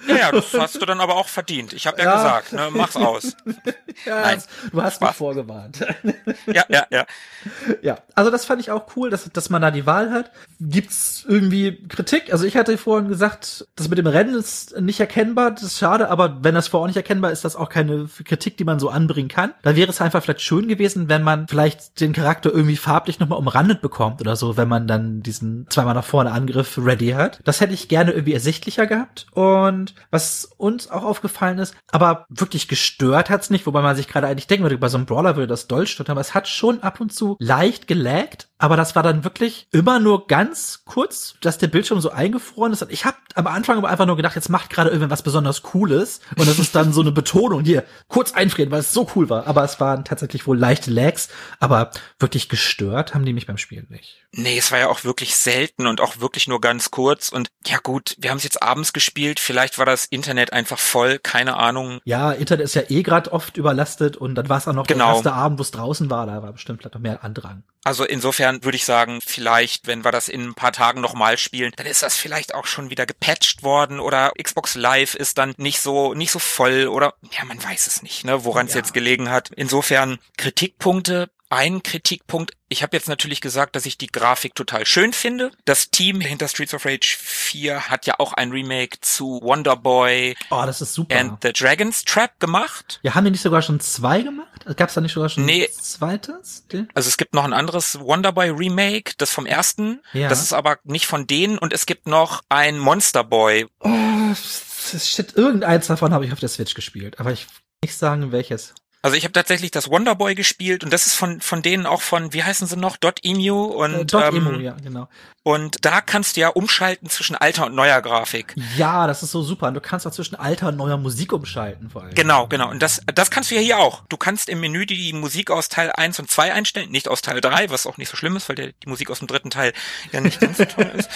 Ja, ja, das hast du dann aber auch verdient. Ich habe ja, ja gesagt, ne, mach's aus. Ja, Nein, du hast mich vorgewarnt. Ja, ja, ja. Ja, also das fand ich auch cool, dass, dass man da die Wahl hat. Gibt's irgendwie Kritik? Also ich hatte vorhin gesagt, das mit dem Rennen ist nicht erkennbar, das ist schade, aber wenn das vorher nicht erkennbar ist, das auch keine Kritik, die man so anbringen kann. Da wäre es einfach vielleicht schön gewesen, wenn man vielleicht den Charakter irgendwie farblich nochmal umrandet bekommt oder so, wenn man dann diesen zweimal nach vorne Angriff ready hat. Das hätte ich gerne irgendwie ersichtlicher gehabt. Und was uns auch aufgefallen ist, aber wirklich gestört hat's nicht, wobei man sich gerade eigentlich denken würde, bei so einem Brawler würde das doll stören, aber es hat schon ab und zu leicht gelaggt, aber das war dann wirklich immer nur ganz kurz, dass der Bildschirm so eingefroren ist. Und ich habe am Anfang aber einfach nur gedacht, jetzt macht gerade irgendwas besonders Cooles. Und das ist dann so eine Betonung, hier, kurz einfrieren, weil es so cool war. Aber es waren tatsächlich wohl leichte Lags, aber wirklich gestört haben die mich beim Spielen nicht. Nee, es war ja auch wirklich selten und auch wirklich nur ganz kurz. Und ja gut, wir haben es jetzt abends gespielt, vielleicht war das Internet einfach voll, keine Ahnung. Ja, Internet ist ja eh gerade oft überlastet und dann war es auch noch genau. der erste Abend, wo es draußen war, da war bestimmt vielleicht noch mehr Andrang. Also insofern würde ich sagen, vielleicht, wenn wir das in ein paar Tagen nochmal spielen, dann ist das vielleicht auch schon wieder gepatcht worden oder Xbox Live ist dann nicht so nicht so voll oder ja, man weiß es nicht, ne, woran es ja. jetzt gelegen hat. Insofern Kritikpunkte. Ein Kritikpunkt, ich habe jetzt natürlich gesagt, dass ich die Grafik total schön finde. Das Team hinter Streets of Rage vier hat ja auch ein Remake zu Wonder Boy oh, das ist super. and the Dragon's Trap gemacht. Ja, haben die nicht sogar schon zwei gemacht? Gab es da nicht sogar schon nee. ein zweites? Also es gibt noch ein anderes Wonder Boy Remake, das vom ersten. Ja. Das ist aber nicht von denen und es gibt noch ein Monster Boy. Oh, shit, irgendeins davon habe ich auf der Switch gespielt, aber ich will nicht sagen, welches. Also ich habe tatsächlich das Wonder Boy gespielt und das ist von von denen auch von, wie heißen sie noch, Dotemu und äh, Dotemu, ähm, ja, genau. Und da kannst du ja umschalten zwischen alter und neuer Grafik. Ja, das ist so super. Und du kannst auch zwischen alter und neuer Musik umschalten vor allem. Genau, genau. Und das das kannst du ja hier auch. Du kannst im Menü die Musik aus Teil eins und zwei einstellen, nicht aus Teil drei, was auch nicht so schlimm ist, weil der, die Musik aus dem dritten Teil ja nicht ganz so toll ist.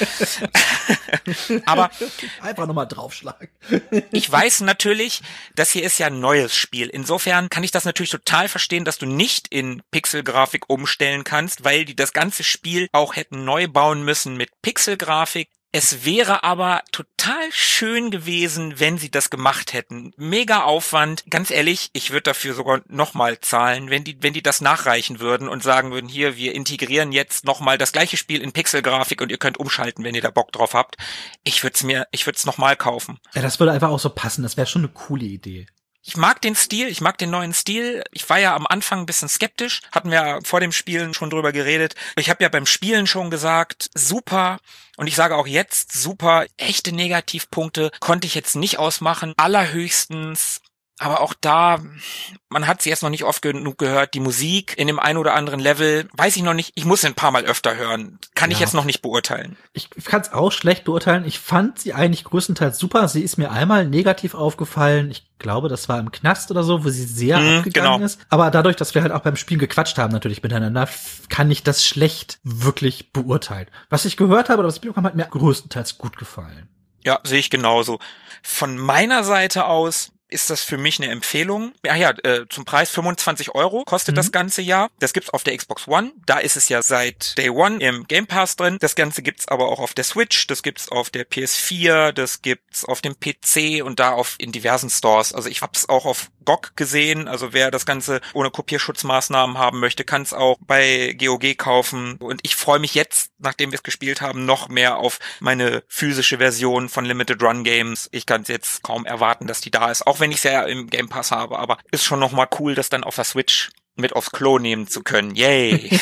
Aber einfach nochmal draufschlagen. Ich weiß natürlich, das hier ist ja ein neues Spiel. Insofern kann ich das natürlich total verstehen, dass du nicht in Pixelgrafik umstellen kannst, weil die das ganze Spiel auch hätten neu bauen müssen mit Pixelgrafik. Es wäre aber total schön gewesen, wenn sie das gemacht hätten. Mega Aufwand. Ganz ehrlich, ich würde dafür sogar nochmal zahlen, wenn die, wenn die das nachreichen würden und sagen würden, hier, wir integrieren jetzt nochmal das gleiche Spiel in Pixelgrafik und ihr könnt umschalten, wenn ihr da Bock drauf habt. Ich würde es mir, ich würde es nochmal kaufen. Ja, das würde einfach auch so passen. Das wäre schon eine coole Idee. Ich mag den Stil, ich mag den neuen Stil. Ich war ja am Anfang ein bisschen skeptisch, hatten wir ja vor dem Spielen schon drüber geredet. Ich habe ja beim Spielen schon gesagt, super. Und ich sage auch jetzt, super. Echte Negativpunkte konnte ich jetzt nicht ausmachen. Allerhöchstens, aber auch da, man hat sie jetzt noch nicht oft genug gehört. Die Musik in dem einen oder anderen Level, weiß ich noch nicht. Ich muss sie ein paar Mal öfter hören. Kann ja. ich jetzt noch nicht beurteilen. Ich kann es auch schlecht beurteilen. Ich fand sie eigentlich größtenteils super. Sie ist mir einmal negativ aufgefallen. Ich glaube, das war im Knast oder so, wo sie sehr mhm, abgegangen genau. ist. Aber dadurch, dass wir halt auch beim Spiel gequatscht haben, natürlich miteinander, kann ich das schlecht wirklich beurteilen. Was ich gehört habe, oder was ich bekommen habe, hat mir größtenteils gut gefallen. Ja, sehe ich genauso. Von meiner Seite aus ist das für mich eine Empfehlung. Ja, ja, äh, zum Preis fünfundzwanzig Euro kostet mhm. das ganze Jahr. Das gibt's auf der Xbox One. Da ist es ja seit Day One im Game Pass drin. Das Ganze gibt's aber auch auf der Switch. Das gibt's auf der P S vier. Das gibt's auf dem P C und da auf in diversen Stores. Also ich hab's auch auf G O G gesehen. Also wer das Ganze ohne Kopierschutzmaßnahmen haben möchte, kann's auch bei G O G kaufen. Und ich freue mich jetzt, nachdem wir es gespielt haben, noch mehr auf meine physische Version von Limited Run Games. Ich kann's jetzt kaum erwarten, dass die da ist. Auch wenn ich es ja im Game Pass habe, aber ist schon nochmal cool, das dann auf der Switch mit aufs Klo nehmen zu können. Yay!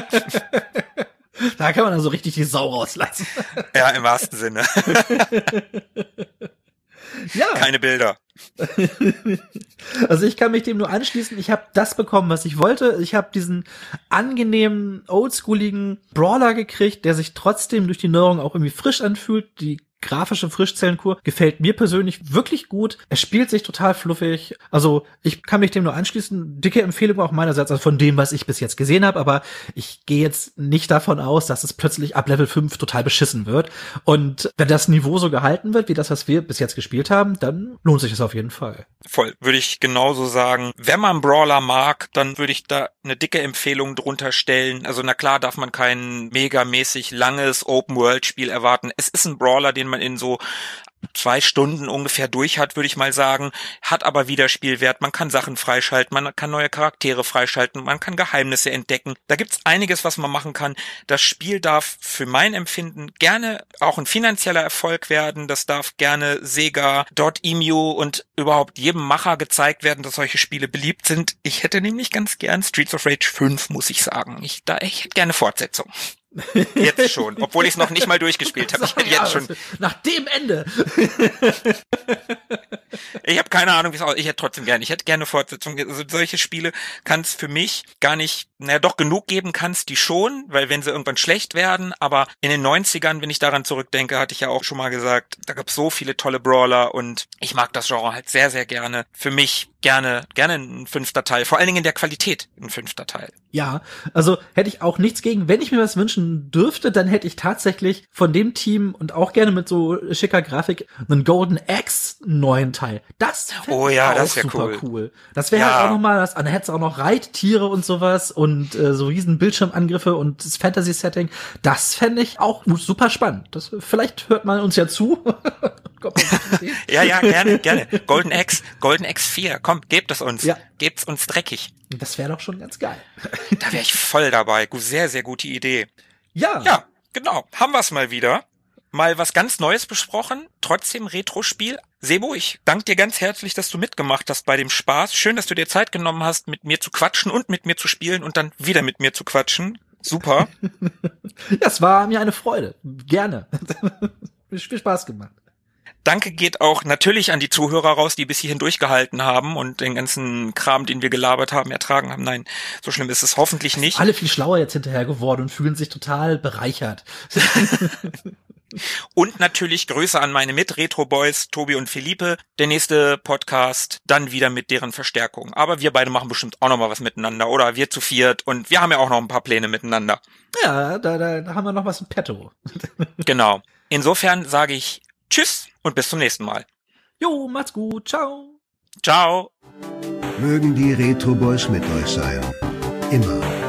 Da kann man dann so richtig die Sau rauslassen. Ja, im wahrsten Sinne. Ja. Keine Bilder. Also ich kann mich dem nur anschließen. Ich habe das bekommen, was ich wollte. Ich habe diesen angenehmen, oldschooligen Brawler gekriegt, der sich trotzdem durch die Neuerung auch irgendwie frisch anfühlt. Die grafische Frischzellenkur gefällt mir persönlich wirklich gut. Er spielt sich total fluffig. Also ich kann mich dem nur anschließen. Dicke Empfehlung auch meinerseits, also von dem, was ich bis jetzt gesehen habe. Aber ich gehe jetzt nicht davon aus, dass es plötzlich ab Level fünf total beschissen wird. Und wenn das Niveau so gehalten wird, wie das, was wir bis jetzt gespielt haben, dann lohnt sich das auf jeden Fall. Voll, würde ich genauso sagen. Wenn man Brawler mag, dann würde ich da eine dicke Empfehlung drunter stellen. Also na klar darf man kein megamäßig langes Open-World-Spiel erwarten. Es ist ein Brawler, den man in so zwei Stunden ungefähr durch hat, würde ich mal sagen, hat aber Wiederspielwert. Man kann Sachen freischalten, man kann neue Charaktere freischalten, man kann Geheimnisse entdecken. Da gibt's einiges, was man machen kann. Das Spiel darf für mein Empfinden gerne auch ein finanzieller Erfolg werden. Das darf gerne Sega, Dotemu und überhaupt jedem Macher gezeigt werden, dass solche Spiele beliebt sind. Ich hätte nämlich ganz gern Streets of Rage fünf, muss ich sagen. Ich, da, ich hätte gerne Fortsetzung. Jetzt schon, obwohl ich es noch nicht mal durchgespielt habe. Ich hätte jetzt schon. Nach dem Ende. Ich habe keine Ahnung, wie es aussieht. Ich hätte trotzdem gerne. Ich hätte gerne Fortsetzung. Also solche Spiele kann es für mich gar nicht, naja, doch genug geben kann's die schon, weil wenn sie irgendwann schlecht werden, aber in den neunzigern, wenn ich daran zurückdenke, hatte ich ja auch schon mal gesagt, da gab's so viele tolle Brawler und ich mag das Genre halt sehr, sehr gerne. Für mich gerne, gerne ein fünfter Teil. Vor allen Dingen in der Qualität ein fünfter Teil. Ja, also hätte ich auch nichts gegen. Wenn ich mir was wünschen dürfte, dann hätte ich tatsächlich von dem Team und auch gerne mit so schicker Grafik einen Golden Axe neuen Teil. Das wäre oh ja, auch das wär super cool. cool. Das wäre Ja. halt auch nochmal, das, dann hätte es auch noch Reittiere und sowas und äh, so riesen Bildschirmangriffe und das Fantasy-Setting. Das fände ich auch super spannend. Das, vielleicht hört man uns ja zu. Kommt mal Ja, ja, gerne, gerne. Golden Axe, Golden Axe vier, komm, gebt es uns. Ja. Gebt's uns dreckig. Das wäre doch schon ganz geil. Da wäre ich voll dabei. Sehr, sehr gute Idee. Ja. Ja, genau. Haben wir's mal wieder. Mal was ganz Neues besprochen. Trotzdem Retro-Spiel. Sebo, ich danke dir ganz herzlich, dass du mitgemacht hast bei dem Spaß. Schön, dass du dir Zeit genommen hast, mit mir zu quatschen und mit mir zu spielen und dann wieder mit mir zu quatschen. Super. Ja, es war mir eine Freude. Gerne. Mir viel Spaß gemacht. Danke geht auch natürlich an die Zuhörer raus, die bis hierhin durchgehalten haben und den ganzen Kram, den wir gelabert haben, ertragen haben. Nein, so schlimm ist es hoffentlich nicht. Alle viel schlauer jetzt hinterher geworden und fühlen sich total bereichert. Und natürlich Grüße an meine Mit-Retro-Boys, Tobi und Philippe. Der nächste Podcast dann wieder mit deren Verstärkung. Aber wir beide machen bestimmt auch noch mal was miteinander. Oder wir zu viert. Und wir haben ja auch noch ein paar Pläne miteinander. Ja, da, da, da haben wir noch was im Petto. Genau. Insofern sage ich Tschüss und bis zum nächsten Mal. Jo, macht's gut. Ciao. Ciao. Mögen die Retro Boys mit euch sein. Immer.